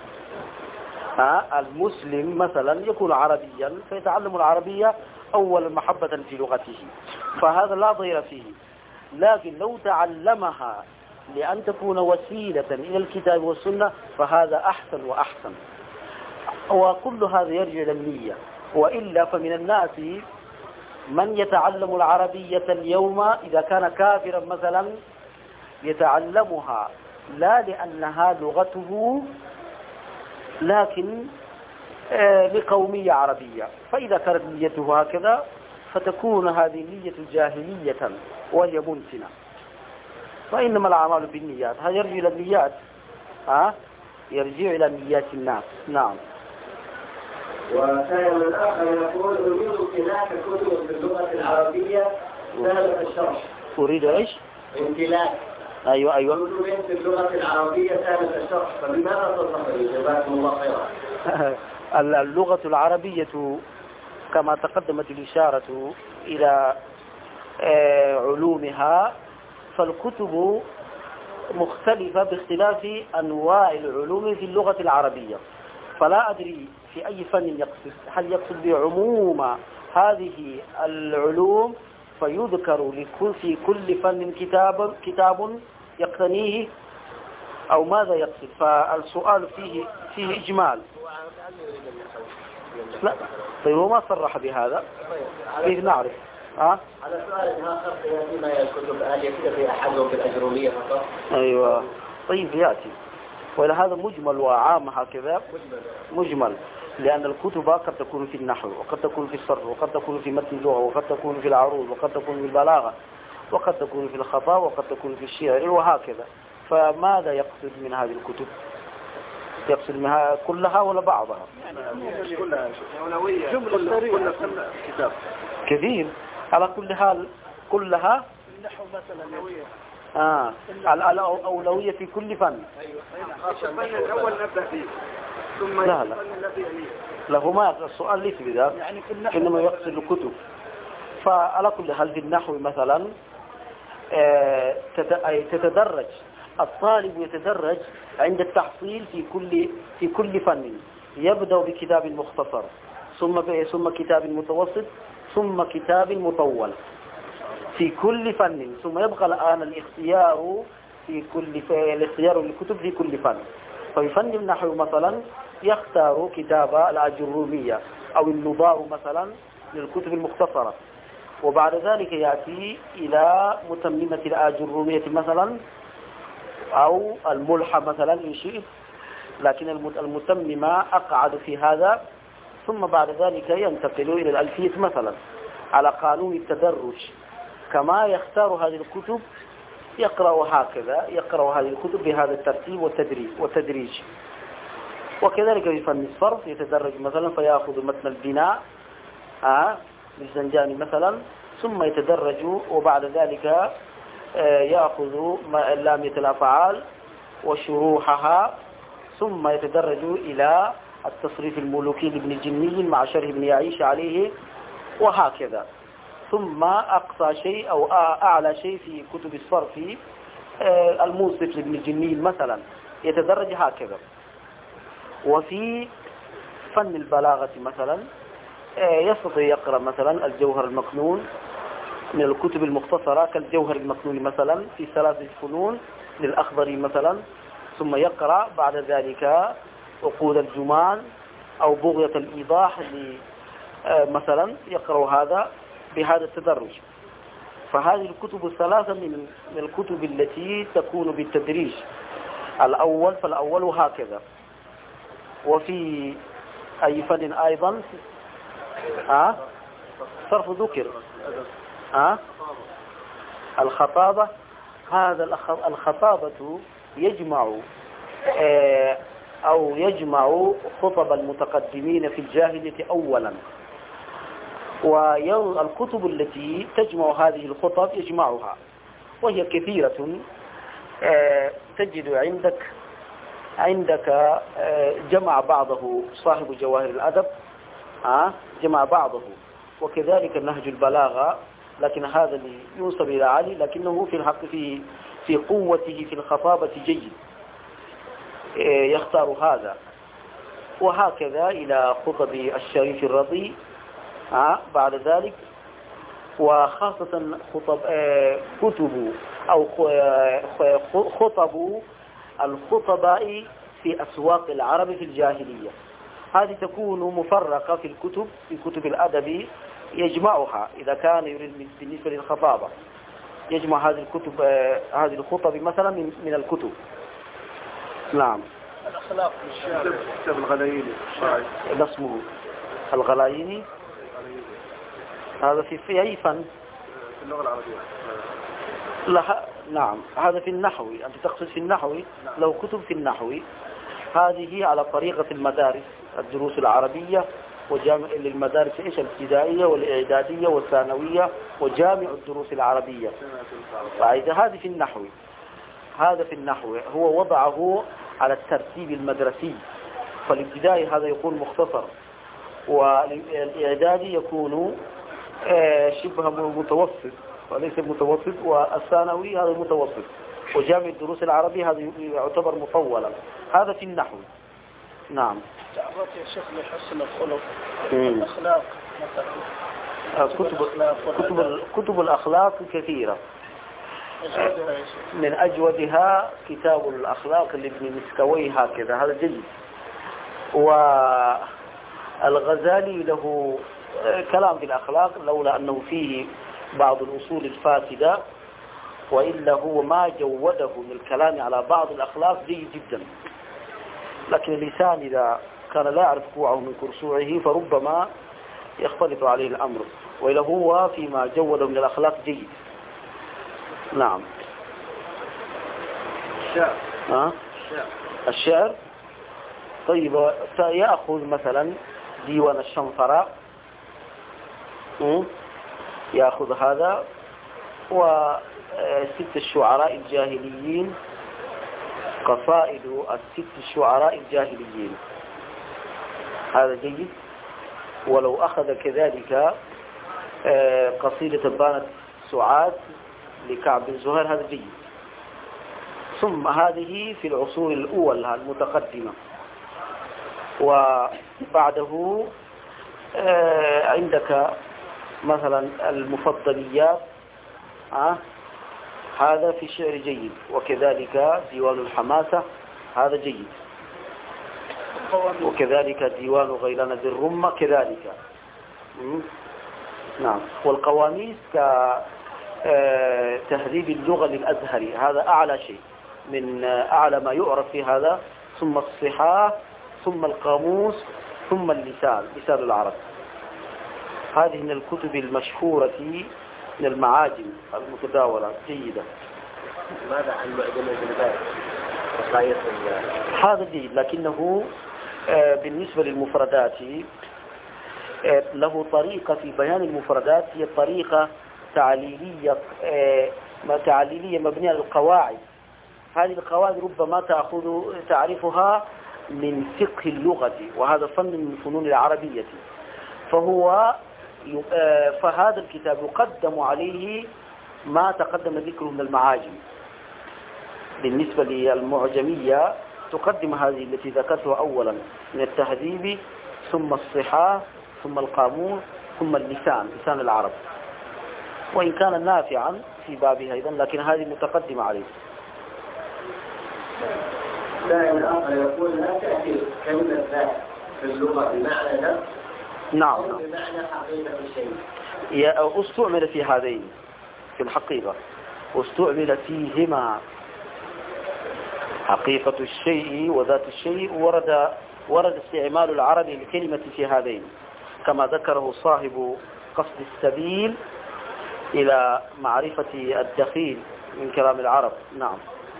المسلم مثلا يكون عربيا فيتعلم العربية أولا محبة في لغته، فهذا لا ضير فيه. لكن لو تعلمها لأن تكون وسيلة إلى الكتاب والسنة فهذا أحسن وأحسن. وكل هذا يرجع إلى النية. وإلا فمن الناس من يتعلم العربية اليوم إذا كان كافرا مثلا يتعلمها لا لأنها لغته لكن لقومية عربية، فإذا كانت نيته هكذا فتكون هذه نية جاهلية وهي منتنة. فإنما الأعمال بالنيات، هذا يرجع إلى النيات، ها يرجع إلى نيات الناس. نعم. وكان من آخر يقول أريد امتلاك كتب باللغة العربية سهلة الشرح. أريد إيش؟ امتلاك. أيوة أيوة. كتب باللغة العربية سهلة الشرح، فبماذا تصنف؟ جزاكم الله خيرا. اللغة العربية كما تقدمت الإشارة إلى علومها، فالكتب مختلفة باختلاف أنواع العلوم في اللغة العربية. فلا أدري في أي فن يقصد، هل يقصد بعموم هذه العلوم فيذكر في كل فن كتاب كتاب يقتنيه، أو ماذا يقصد؟ فالسؤال فيه فيه إجمال. لا طيب هو ما صرح بهذا، كيف نعرف؟ ها؟ على سؤال آخر فيما الكتب هل يكتب في أحدهم بالأجرومية فقط؟ أيوة طيب يأتي. وإلى هذا مجمل وعام هكذا مجمل، لأن الكتب قد تكون في النحو، وقد تكون في الصرف، وقد تكون في متن اللغة، وقد تكون في العروض، وقد تكون في البلاغة، وقد تكون في الخطاب، وقد تكون في الشعر، وهكذا. فماذا يقصد من هذه الكتب؟ يقصد منها كلها ولا بعضها؟ كلها جملة كتاب كثير. على كل حال كلها النحو مثلا نوية. آه الأولوية في كل فن. الفن الأول نبدأ فيه ثم لا الفن الذي يليه. لهما السؤال ليس بذلك، يعني في النحو إنما يقصد الكتب. فعلى كل حال في النحو مثلا آه تتدرج الطالب، يتدرج عند التحصيل في كل في كل فن. يبدأ بكتاب مختصر، ثم ثم كتاب متوسط، ثم كتاب مطول في كل فن، ثم يبقى الآن الاختيار في كل الاختيار للكتب في كل فن. ففي فن النحو مثلا يختار كتاب الأجرومية أو النظار مثلا للكتب المختصرة، وبعد ذلك يأتي إلى متممة الأجرومية مثلا أو الملحة مثلا إن شئت، لكن المتممة أقعد في هذا. ثم بعد ذلك ينتقل إلى الألفية مثلا على قانون التدرج، كما يختار هذه الكتب يقرأ هكذا، يقرأ هذه الكتب بهذا الترتيب والتدريج والتدريج. وكذلك في فن الصرف يتدرج مثلا فيأخذ متن البناء آه للزنجاني مثلا، ثم يتدرج وبعد ذلك يأخذ لامية الأفعال وشروحها، ثم يتدرج إلى التصريف الملوكي لابن الجني مع شرح ابن يعيش عليه، وهكذا. ثم أقصى شيء أو أعلى شيء في كتب الصرف الموصف لابن الجني مثلا يتدرج هكذا. وفي فن البلاغة مثلا يستطيع يقرأ مثلا الجوهر المكنون من الكتب المختصرة كالجوهر المكنون مثلا في ثلاث فنون للأخضري مثلا، ثم يقرأ بعد ذلك عقود الجمان أو بغية الإيضاح مثلا، يقرأ هذا بهذا التدرج. فهذه الكتب الثلاثة من الكتب التي تكون بالتدريج الأول فالأول هكذا. وفي أي فن أيضا ها صرف ذكر ها الخطابة. هذا الخطابة يجمع أو يجمع خطب المتقدمين في الجاهلية أولا، والكتب التي تجمع هذه الخطب يجمعها، وهي كثيرة. تجد عندك عندك جمع بعضه صاحب جواهر الأدب جمع بعضه، وكذلك نهج البلاغة، لكن هذا اللي ينسب إلى علي، لكنه في الحق في في قوته في الخطابة جيد، يختار هذا. وهكذا إلى خطب الشريف الرضي بعد ذلك. وخاصة خطب كتب أو خطب الخطباء في أسواق العرب في الجاهلية. هذه تكون مفرقة في الكتب، في كتب الأدب يجمعها إذا كان يريد بالنسبة للخطابة، يجمع هذه الكتب هذه الخطب مثلا من من الكتب. نعم. الأخلاق كتاب الغلاييني اسمه الغلاييني. هذا في في أي فن؟ في اللغة العربية. لا نعم، هذا في النحوي. أنت تقصد في النحوي؟ لو كتب في النحوي هذه على طريقة المدارس، الدروس العربية وجامع للمدارس إيش الابتدائية والإعدادية والثانوية وجامع الدروس العربية. فإذا هذه في النحو، هذا في النحو هو وضعه على الترتيب المدرسي، فالابتدائي هذا يكون مختصر، والإعدادي يكون شبه متوسط وليس متوسط، والثانوي هذا متوسط، وجامع الدروس العربية هذا يعتبر مطولا. هذا في النحو. نعم. تعرضت يا شيخ لحسن الخلق الأخلاق مثلا. كتب كتب كتب الأخلاق كثيرة، من أجودها كتاب الأخلاق لابن مسكوي هكذا، هذا جيد. والغزالي له كلام في الأخلاق لولا أنه فيه بعض الأصول الفاسدة، وإلا هو ما جوده من الكلام على بعض الأخلاق جيد جدا، لكن اللسان إذا كان لا يعرف كوعه من كرسوعه فربما يختلط عليه الأمر، وإلا هو فيما جوده من الأخلاق جيد. نعم. الشعر. أه؟ الشعر. طيب، يأخذ مثلا ديوان الشنفرة، يأخذ هذا، وست الشعراء الجاهليين، قصائد الست الشعراء الجاهليين، هذا جيد. ولو أخذ كذلك قصيدة بانت سعاد لكعب بن زهير هذا جيد. ثم هذه في العصور الأولى المتقدمة. وبعده عندك مثلا المفضليات، أه؟ هذا في الشعر جيد، وكذلك ديوان الحماسة هذا جيد، وكذلك ديوان غيلان ذي الرمة كذلك. نعم. والقواميس كتهذيب اللغة للأزهري هذا أعلى شيء، من أعلى ما يعرف في هذا، ثم الصحاح، ثم القاموس، ثم اللسان، لسان العرب. هذه من الكتب المشهورة من المعاجم المتداولة جيدة. ماذا عن معجم البلدان؟ هذا جيد، لكنه بالنسبة للمفردات له طريقة في بيان المفردات، هي طريقة تعليلية تعليلية مبنية على القواعد. هذه القواعد ربما تأخذ تعرفها من فقه اللغة، وهذا فن من الفنون العربية، فهو فهذا الكتاب يقدم عليه ما تقدم ذكره من المعاجم. بالنسبة للمعجمية تقدم هذه التي ذكرتها أولا من التهذيب، ثم الصحاح، ثم القاموس، ثم اللسان، لسان العرب، وإن كان نافعا في بابها أيضا، لكن هذه متقدمة عليه. سائل آخر يقول لا تأتي كلمة ذات في اللغة بمعنى نفس نعم أو بمعنى حقيقة الشيء. استعمل في هذين في الحقيقة، واستعمل فيهما حقيقة الشيء وذات الشيء، ورد ورد استعمال العرب لكلمة في هذين، كما ذكره صاحب قصد السبيل إلى معرفة الدخيل من كلام العرب. نعم.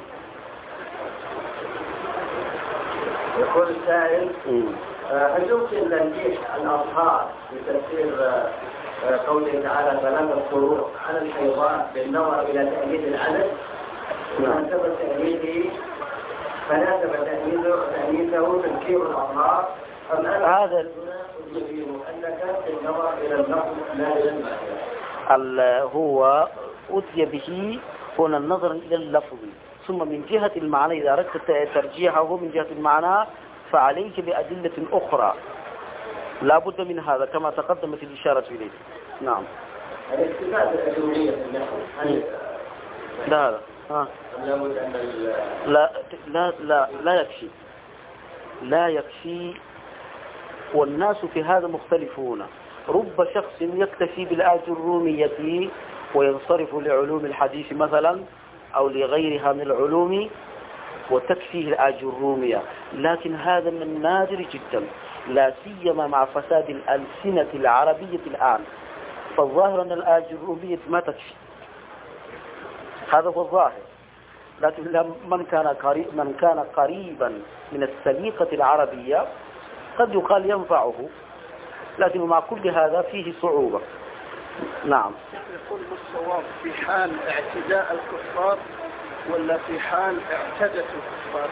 يقول السائل هل يمكن تنجيح الأظهار بتفسير قوله تعالى ثلاثة فروق على الحيضاء بالنظر إلى تأييد العدد؟ مناسبة تأييده فناسب تأييده تنكير الأظهار أم هذا يبين أنك بالنظر إلى اللفظ لا إلى المعنى؟ هو أتي به هنا النظر إلى اللفظ، ثم من جهة المعنى إذا أردت ترجيحه من جهة المعنى فعليك بأدلة أخرى لا بد من هذا كما تقدمت الإشارة إليه. نعم. الاستفادة الأدوية في النحو هل لا لا ها. لا لا لا لا يكفي لا يكفي. والناس في هذا مختلفون. رب شخص يكتفي بالآجرومية وينصرف لعلوم الحديث مثلا أو لغيرها من العلوم وتكفيه الآجرومية، لكن هذا من النادر جدا، لا سيما مع فساد الألسنة العربية الآن. فالظاهر أن الآجرومية ما تكفي، هذا هو الظاهر. لكن من كان قريب من كان قريبا من السليقة العربية قد يقال ينفعه، لكن مع كل هذا فيه صعوبة. نعم. يقول الصواب في حال اعتداء الكفار ولا في حال اعتدت الكفار؟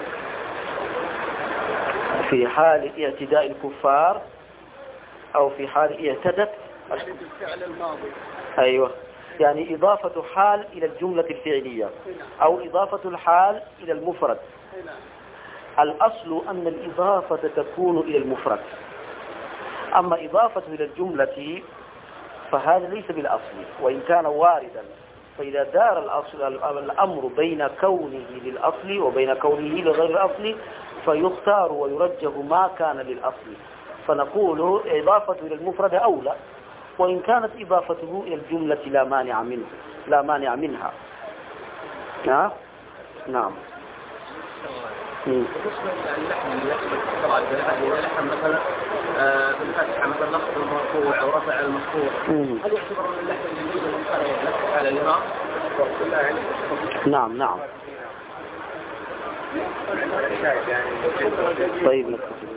في حال اعتداء الكفار أو في حال اعتدت الفعل الماضي. أيوة، يعني إضافة حال إلى الجملة الفعلية أو إضافة الحال إلى المفرد. الأصل أن الإضافة تكون إلى المفرد، أما إضافة إلى الجملة فهذا ليس بالأصل وإن كان واردا. فإذا دار الأصل الأمر بين كونه للأصل وبين كونه لغير الأصل فيختار ويرجح ما كان للأصل، فنقول إضافة إلى المفرد أولى، وإن كانت إضافته إلى الجملة لا مانع منه لا مانع منها. نعم نعم. بالنسبة للحن اللي يحصل طبعا إذا لحن مثلا بالفتحة مثلا نقص المرفوع أو رفع المرفوع، هل يعتبر من اللحن اللي يجوز المقارنة على الإمام؟ نعم نعم. طيب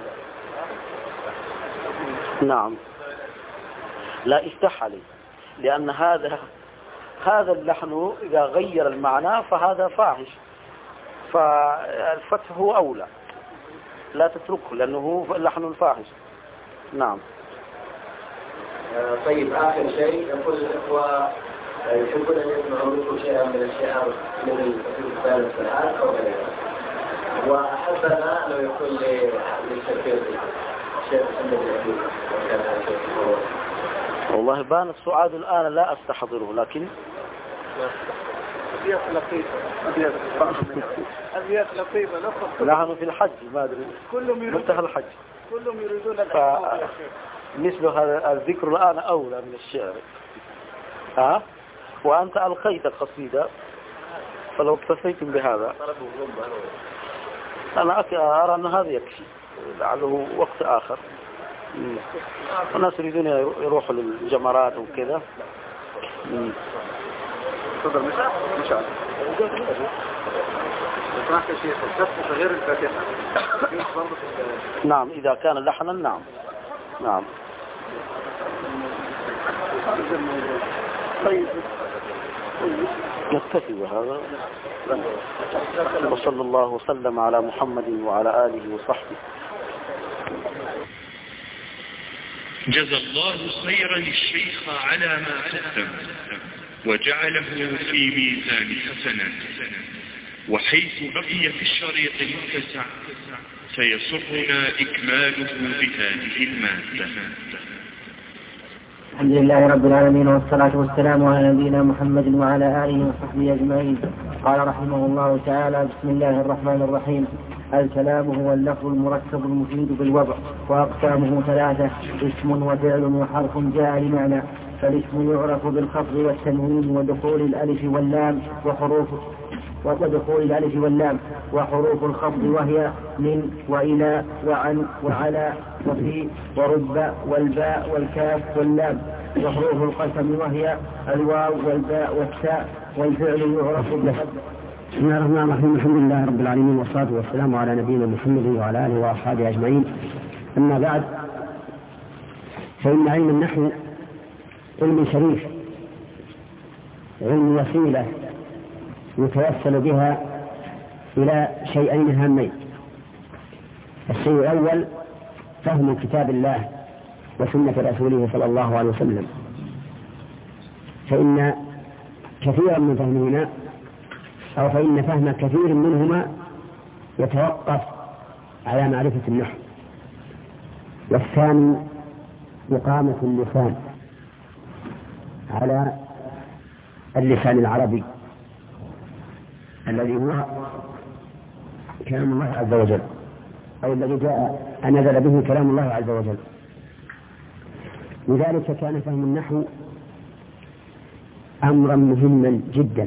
نعم. لا افتح عليه، لأن هذا هذا اللحن إذا غير المعنى فهذا فاحش، فالفتح هو أولى، لا تتركه لأنه اللحن الفاحش. نعم. طيب آخر شيء يقول الإخوة يحبون أن يسمعوا منكم شيئا من الشعر من الثالث والثالث أو غيره، وأحبنا لو يكون للشفيري شيء محمد العبيد وكان هذا الشيء. والله بان السعاد الآن لا أستحضره، لكن أبيات لطيفة أبيات لطيفة نحن في الحج ما أدري منتهى الحج كلهم يريدون ف... مثل هذا الذكر الآن أولى من الشعر. ها؟ وأنت ألقيت القصيدة فلو اكتفيتم بهذا أنا أرى أن هذا يكفي، لعله وقت آخر. الناس يريدون يروحوا للجمرات وكذا. تفضل مش مش عارف شيء تصف غير الفاتحة. نعم إذا كان لحنا. نعم نعم. طيب نكتفي بهذا، وصلى الله وسلم على محمد وعلى آله وصحبه. جزى الله خيرا الشيخ على ما قدم وجعله في ميزان حسناته، وحيث بقي في الشريط المتسع سيسرنا إكماله بهذه المادة. الحمد لله رب العالمين، والصلاة والسلام على نبينا محمد وعلى آله وصحبه أجمعين. قال رحمه الله تعالى: بسم الله الرحمن الرحيم. الكلام هو اللفظ المركب المفيد بالوضع، وأقسامه ثلاثة: اسم وفعل وحرف جاء لمعنى. فالاسم يعرف بالخفض والتنوين ودخول الألف واللام وحروف ودخول الألف واللام وحروف الخفض وهي من وإلى وعن وعلى وفي ورب والباء والكاف واللام. وحروف القسم وهي الواو والباء والتاء. والفعل يعرف بالحذف. بسم الله الرحمن الرحيم. الحمد لله رب العالمين، والصلاة والسلام على نبينا محمد وعلى آله وأصحابه أجمعين. أما بعد، فإن علم النحو علم شريف، علم وسيلة يتوصل بها إلى شيئين هامين. الشيء الأول فهم كتاب الله وسنة رسوله صلى الله عليه وسلم، فإن كثيرا من فهمنا أو فإن فهم كثير منهما يتوقف على معرفة النحو. والثاني إقامة اللسان على اللسان العربي، الذي هو كلام الله عز وجل، أو الذي جاء نزل به كلام الله عز وجل. لذلك كان فهم النحو أمرا مهما جدا،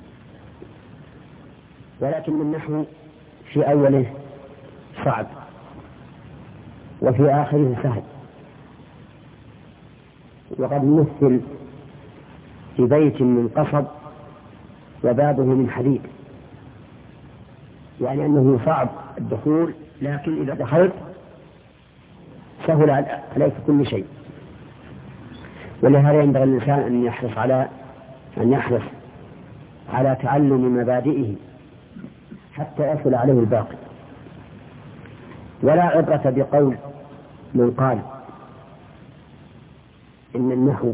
ولكن النحو في أوله صعب وفي آخره سهل. وقد مثل في بيت من قصب وبابه من حديد، يعني أنه صعب الدخول، لكن إذا دخلت سهل عليك كل شيء. ولهذا ينبغي الإنسان أن يحرص على أن يحرص على تعلم مبادئه حتى يصل عليه الباقي. ولا عبرة بقول من قال إن النحو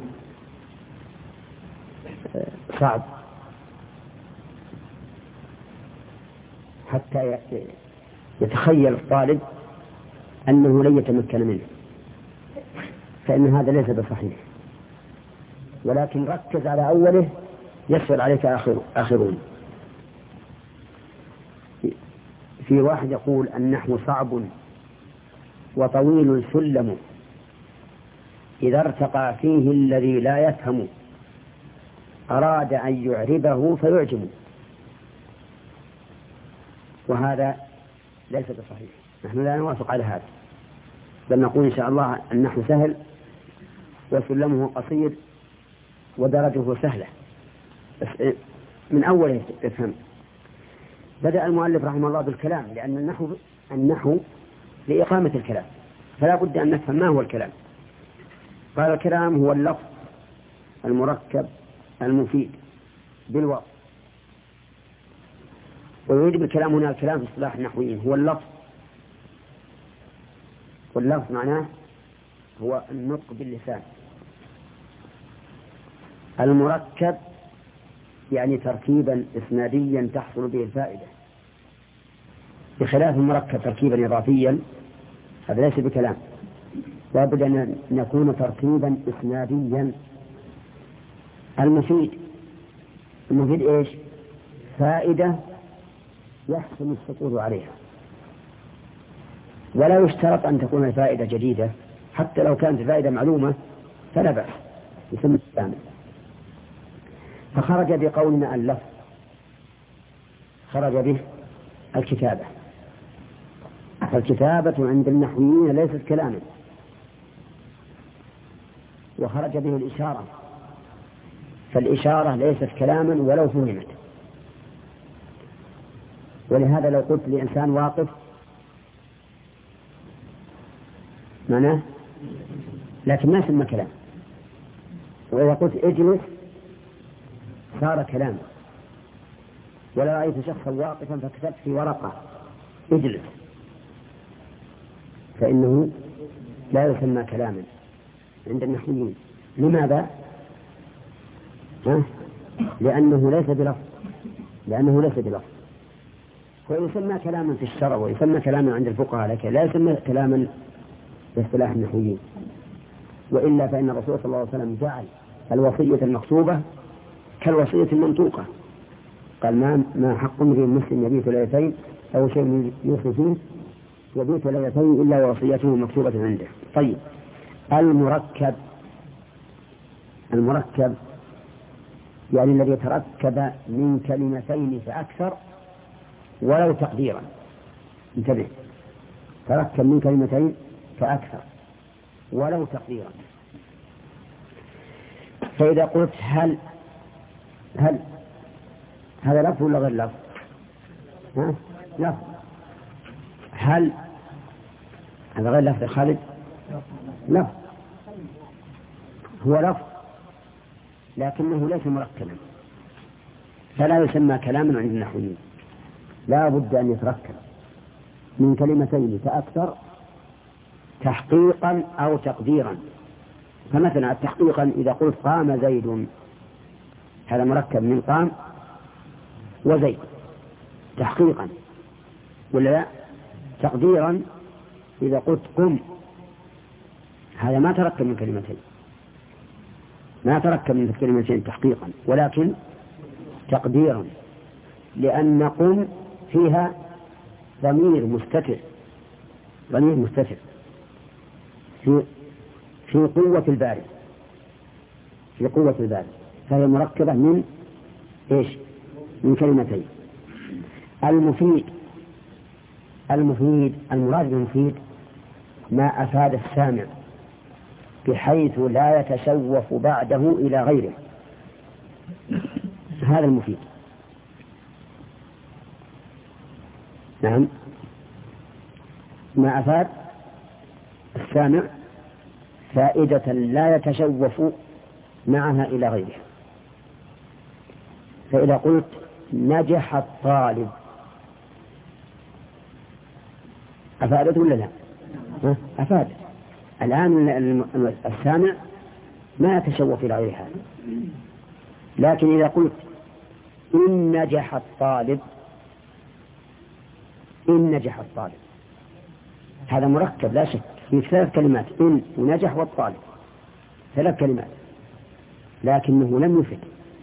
صعب حتى يتخيل الطالب أنه لن يتمكن منه، فإن هذا ليس بصحيح. ولكن ركز على أوله يسهل عليك آخر آخرون. في واحد يقول النحو صعب وطويل سلم، إذا ارتقى فيه الذي لا يفهم أراد أن يعربه فيعجم، وهذا ليس بصحيح. نحن لا نوافق على هذا، بل نقول إن شاء الله النحو سهل وسلمه قصير ودرجه سهلة من أوله تفهم. بدأ المؤلف رحمه الله بالكلام، لأن النحو النحو لإقامة الكلام، فلا بد أن نفهم ما هو الكلام. قال الكلام هو اللفظ المركب المفيد بالوصف. ويريد بالكلام هنا الكلام في اصطلاح النحويين هو اللفظ، واللفظ معناه هو النطق باللسان. المركب يعني تركيبا إسناديا تحصل به الفائدة، بخلاف المركب تركيبا إضافيا هذا ليس بكلام، لابد أن يكون تركيبا إسناديا. المفيد المفيد إيش؟ فائدة يحسن السقوط عليها، ولا يشترط أن تكون الفائدة جديدة، حتى لو كانت فائدة معلومة فلا بأس، يسمى الكلام. فخرج بقولنا اللفظ، خرج به الكتابة. فالكتابة عند النحويين ليست كلاما. وخرج به الإشارة، فالإشارة ليست كلاما ولو فهمت. ولهذا لو قلت لإنسان واقف معناه لكن ما سمى كلام، وإذا قلت اجلس صار كلاما. ولا رأيت شخصا واقفا فكتبت في ورقة اجلس، فإنه لا يسمى كلاما عند النحويين. لماذا؟ ها؟ لأنه ليس بلفظ، لأنه ليس بلفظ. ويسمى كلاما في الشرع ويسمى كلاما عند الفقهاء، لكن لا يسمى كلاما باصطلاح النحويين. وإلا فإن الرسول صلى الله عليه وسلم جعل الوصية المكتوبة كالوصية المنطوقة. قال ما ما حق امرئ مسلم يبيت ليلتين أو شيء يوصي فيه يبيت ليلتين إلا وصيته مكتوبة عنده. طيب، المركب المركب يعني الذي يتركب من كلمتين فأكثر ولو تقديرا. انتبه، تركب من كلمتين فأكثر ولو تقديرا. فإذا قلت هل هل هذا لفظ ولا غير لفظ؟ ها؟ لفظ. هل هذا غير لفظ خالد؟ لفظ، هو لفظ لكنه ليس مركبا، فلا يسمى كلاما عند النحويين. لا بد أن يتركب من كلمتين فأكثر تحقيقا أو تقديرا. فمثلا تحقيقا إذا قلت قام زيد، هذا مركب من قام وزيد تحقيقا، ولا لا؟ تقديرا إذا قلت قم، هذا ما تركب من كلمتين، ما تركب من كلمتين تحقيقا ولكن تقديرا. لأن قم فيها ضمير مستتر ضمير مستتر في في قوة البارد في قوة البارد فهي مركبة من إيش؟ من كلمتين. المفيد المفيد المراد بالمفيد ما أفاد السامع بحيث لا يتشوف بعده إلى غيره، هذا المفيد. نعم، ما أفاد السامع فائدة لا يتشوف معها إلى غيره. فإذا قلت نجح الطالب أفادت ولا لا؟ أفاد. الآن السامع ما يتشوف إلى غير هذا. لكن إذا قلت إن نجح الطالب إن نجح الطالب هذا مركب لا شك في ثلاث كلمات، إن ونجح والطالب، ثلاث كلمات، لكنه لم يفد.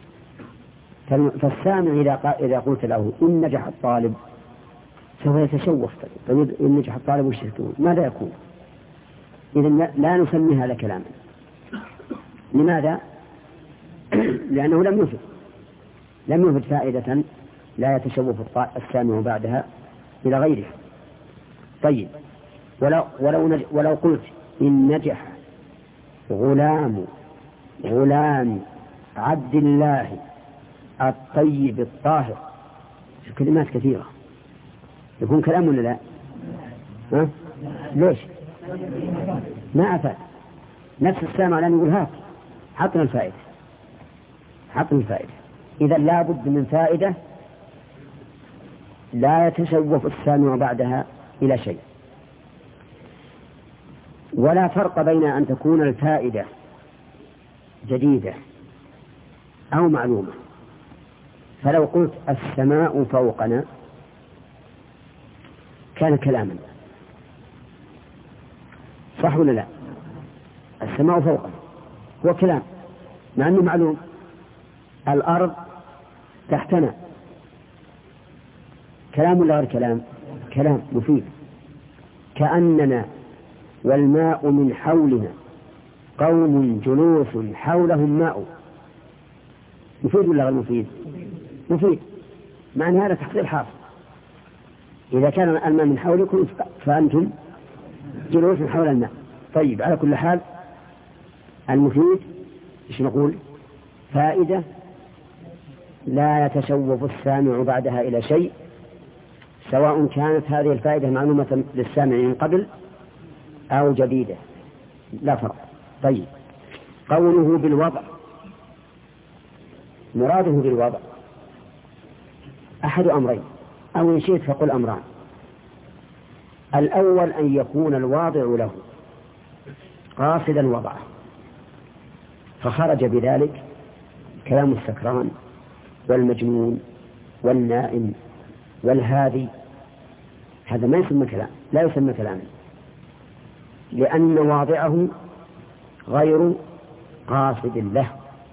فالسامع إذا إذا قلت له إن نجح الطالب سوف يتشوف. طيب إن نجح الطالب وش يكون؟ ماذا يكون؟ إذن لا نسمي هذا كلاما. لماذا؟ لأنه لم يفد لم يفد فائدة لا يتشوف السامع بعدها إلى غيره. طيب ولو, ولو, نج... ولو قلت إن نجح غلام غلام عبد الله الطيب الطاهر، كلمات كثيرة، يكون كلام ولا لا؟ ها؟ ليش؟ ما أفاد. نفس السامع لن يقول هات حطنا الفائدة حطنا الفائدة. إذا لا بد من فائدة لا يتشوف السامع بعدها إلى شيء. ولا فرق بين أن تكون الفائدة جديدة أو معلومة. فلو قلت السماء فوقنا كان كلاما، صح ولا لا؟ السماء فوقنا هو كلام مع أنه معلوم. الأرض تحتنا كلام ولا غير كلام؟ كلام مفيد. كأننا والماء من حولنا قوم جلوس حولهم ماء، مفيد ولا غير مفيد؟ مفيد. مع أن هذا تحصيل حاصل. إذا كان الماء من حولكم فأنتم جلوس حول الماء. طيب على كل حال المفيد إيش نقول؟ فائدة لا يتشوف السامع بعدها إلى شيء، سواء كانت هذه الفائدة معلومة للسامع من قبل أو جديدة، لا فرق. طيب قوله بالوضع، مراده بالوضع أحد أمرين، أو إن شئت فقل أمران. الأول أن يكون الواضع له قاصدا وضعه، فخرج بذلك كلام السكران والمجنون والنائم والهادي، هذا ما يسمى كلام، لا يسمى كلاما، لأن واضعه غير قاصد له.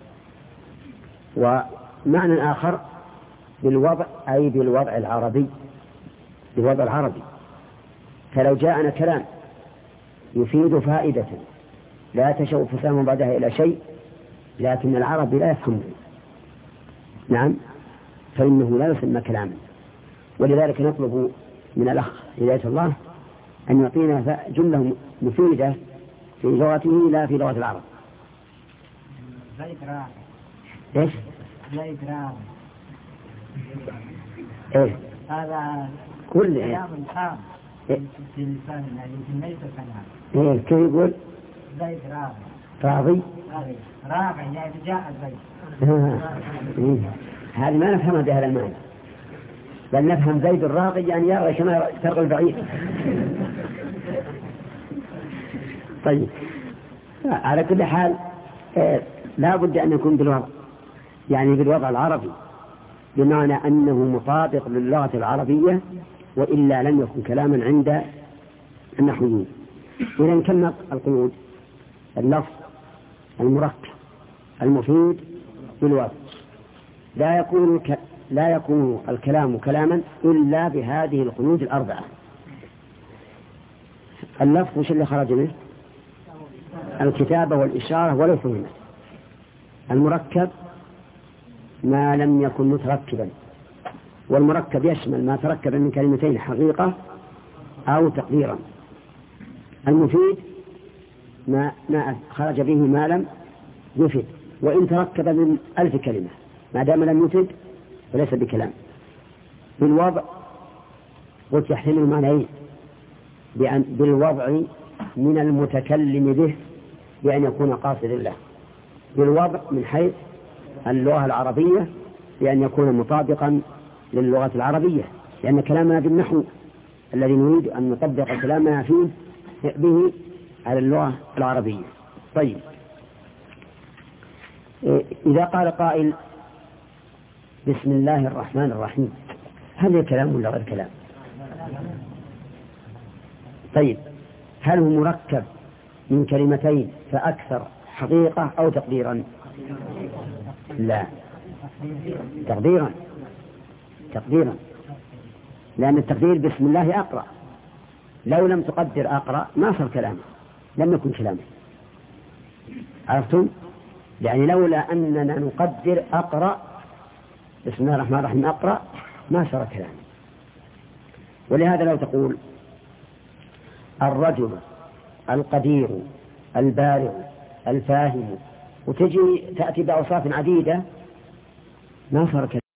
ومعنى آخر بالوضع أي بالوضع العربي، بالوضع العربي. فلو جاءنا كلام يفيد فائدة لا تشوف سامع بعدها إلى شيء لكن العرب لا يفهمه، نعم، فإنه لا يسمى كلاما. ولذلك نطلب من الأخ هداية الله أن يعطينا جملة مفيدة في لغته لا في لغة العرب. زيد راغب. إيش؟ زيد راغب. إيه؟ هذا كل كلام خام إيه؟ في لساننا لكن ليس كلام. إيه كيف يقول؟ زيد راغب. راضي؟ راغب يعني جاء زيد. إيه. هذه ما نفهمها بهذا المعنى، بل نفهم زيد الراقي يعني يرى كما ترقى البعيد. طيب على كل حال إيه لا بد أن يكون بالوضع، يعني بالوضع العربي، بمعنى أنه مطابق للغة العربية، وإلا لم يكن كلاما عند النحويين. إذن كلمة القيود اللفظ المركب المفيد بالوضع لا يكون لا يكون الكلام كلاما إلا بهذه القيود الأربعة. اللفظ وش اللي خرج منه؟ الكتابة والإشارة ولو فهمت. المركب ما لم يكن متركبا، والمركب يشمل ما تركب من كلمتين حقيقة أو تقديرا. المفيد ما, ما خرج به ما لم يفد، وإن تركب من ألف كلمة ما دام لم يفد فليس بكلام. بالوضع قلت يحتمل معنيين، بالوضع من المتكلم به بأن يكون قاصد له، بالوضع من حيث اللغة العربية بأن يكون مطابقا للغة العربية، لأن كلامنا بالنحو الذي نريد أن نطبق كلامنا فيه به على اللغة العربية. طيب، إذا قال قائل بسم الله الرحمن الرحيم، هل هي كلام ولا غير كلام؟ طيب، هل هو مركب من كلمتين فأكثر حقيقة أو تقديرا؟ لا، تقديرا تقديرا لأن التقدير بسم الله أقرأ، لو لم تقدر أقرأ ما صار كلامه، لم يكن كلامه. عرفتم؟ يعني لولا أننا نقدر أقرأ بسم الله الرحمن الرحيم أقرأ ما صار كلامه. ولهذا لو تقول الرجل القدير البارع الفاهم وتجي تأتي بأوصاف عديدة ما صار كلامه.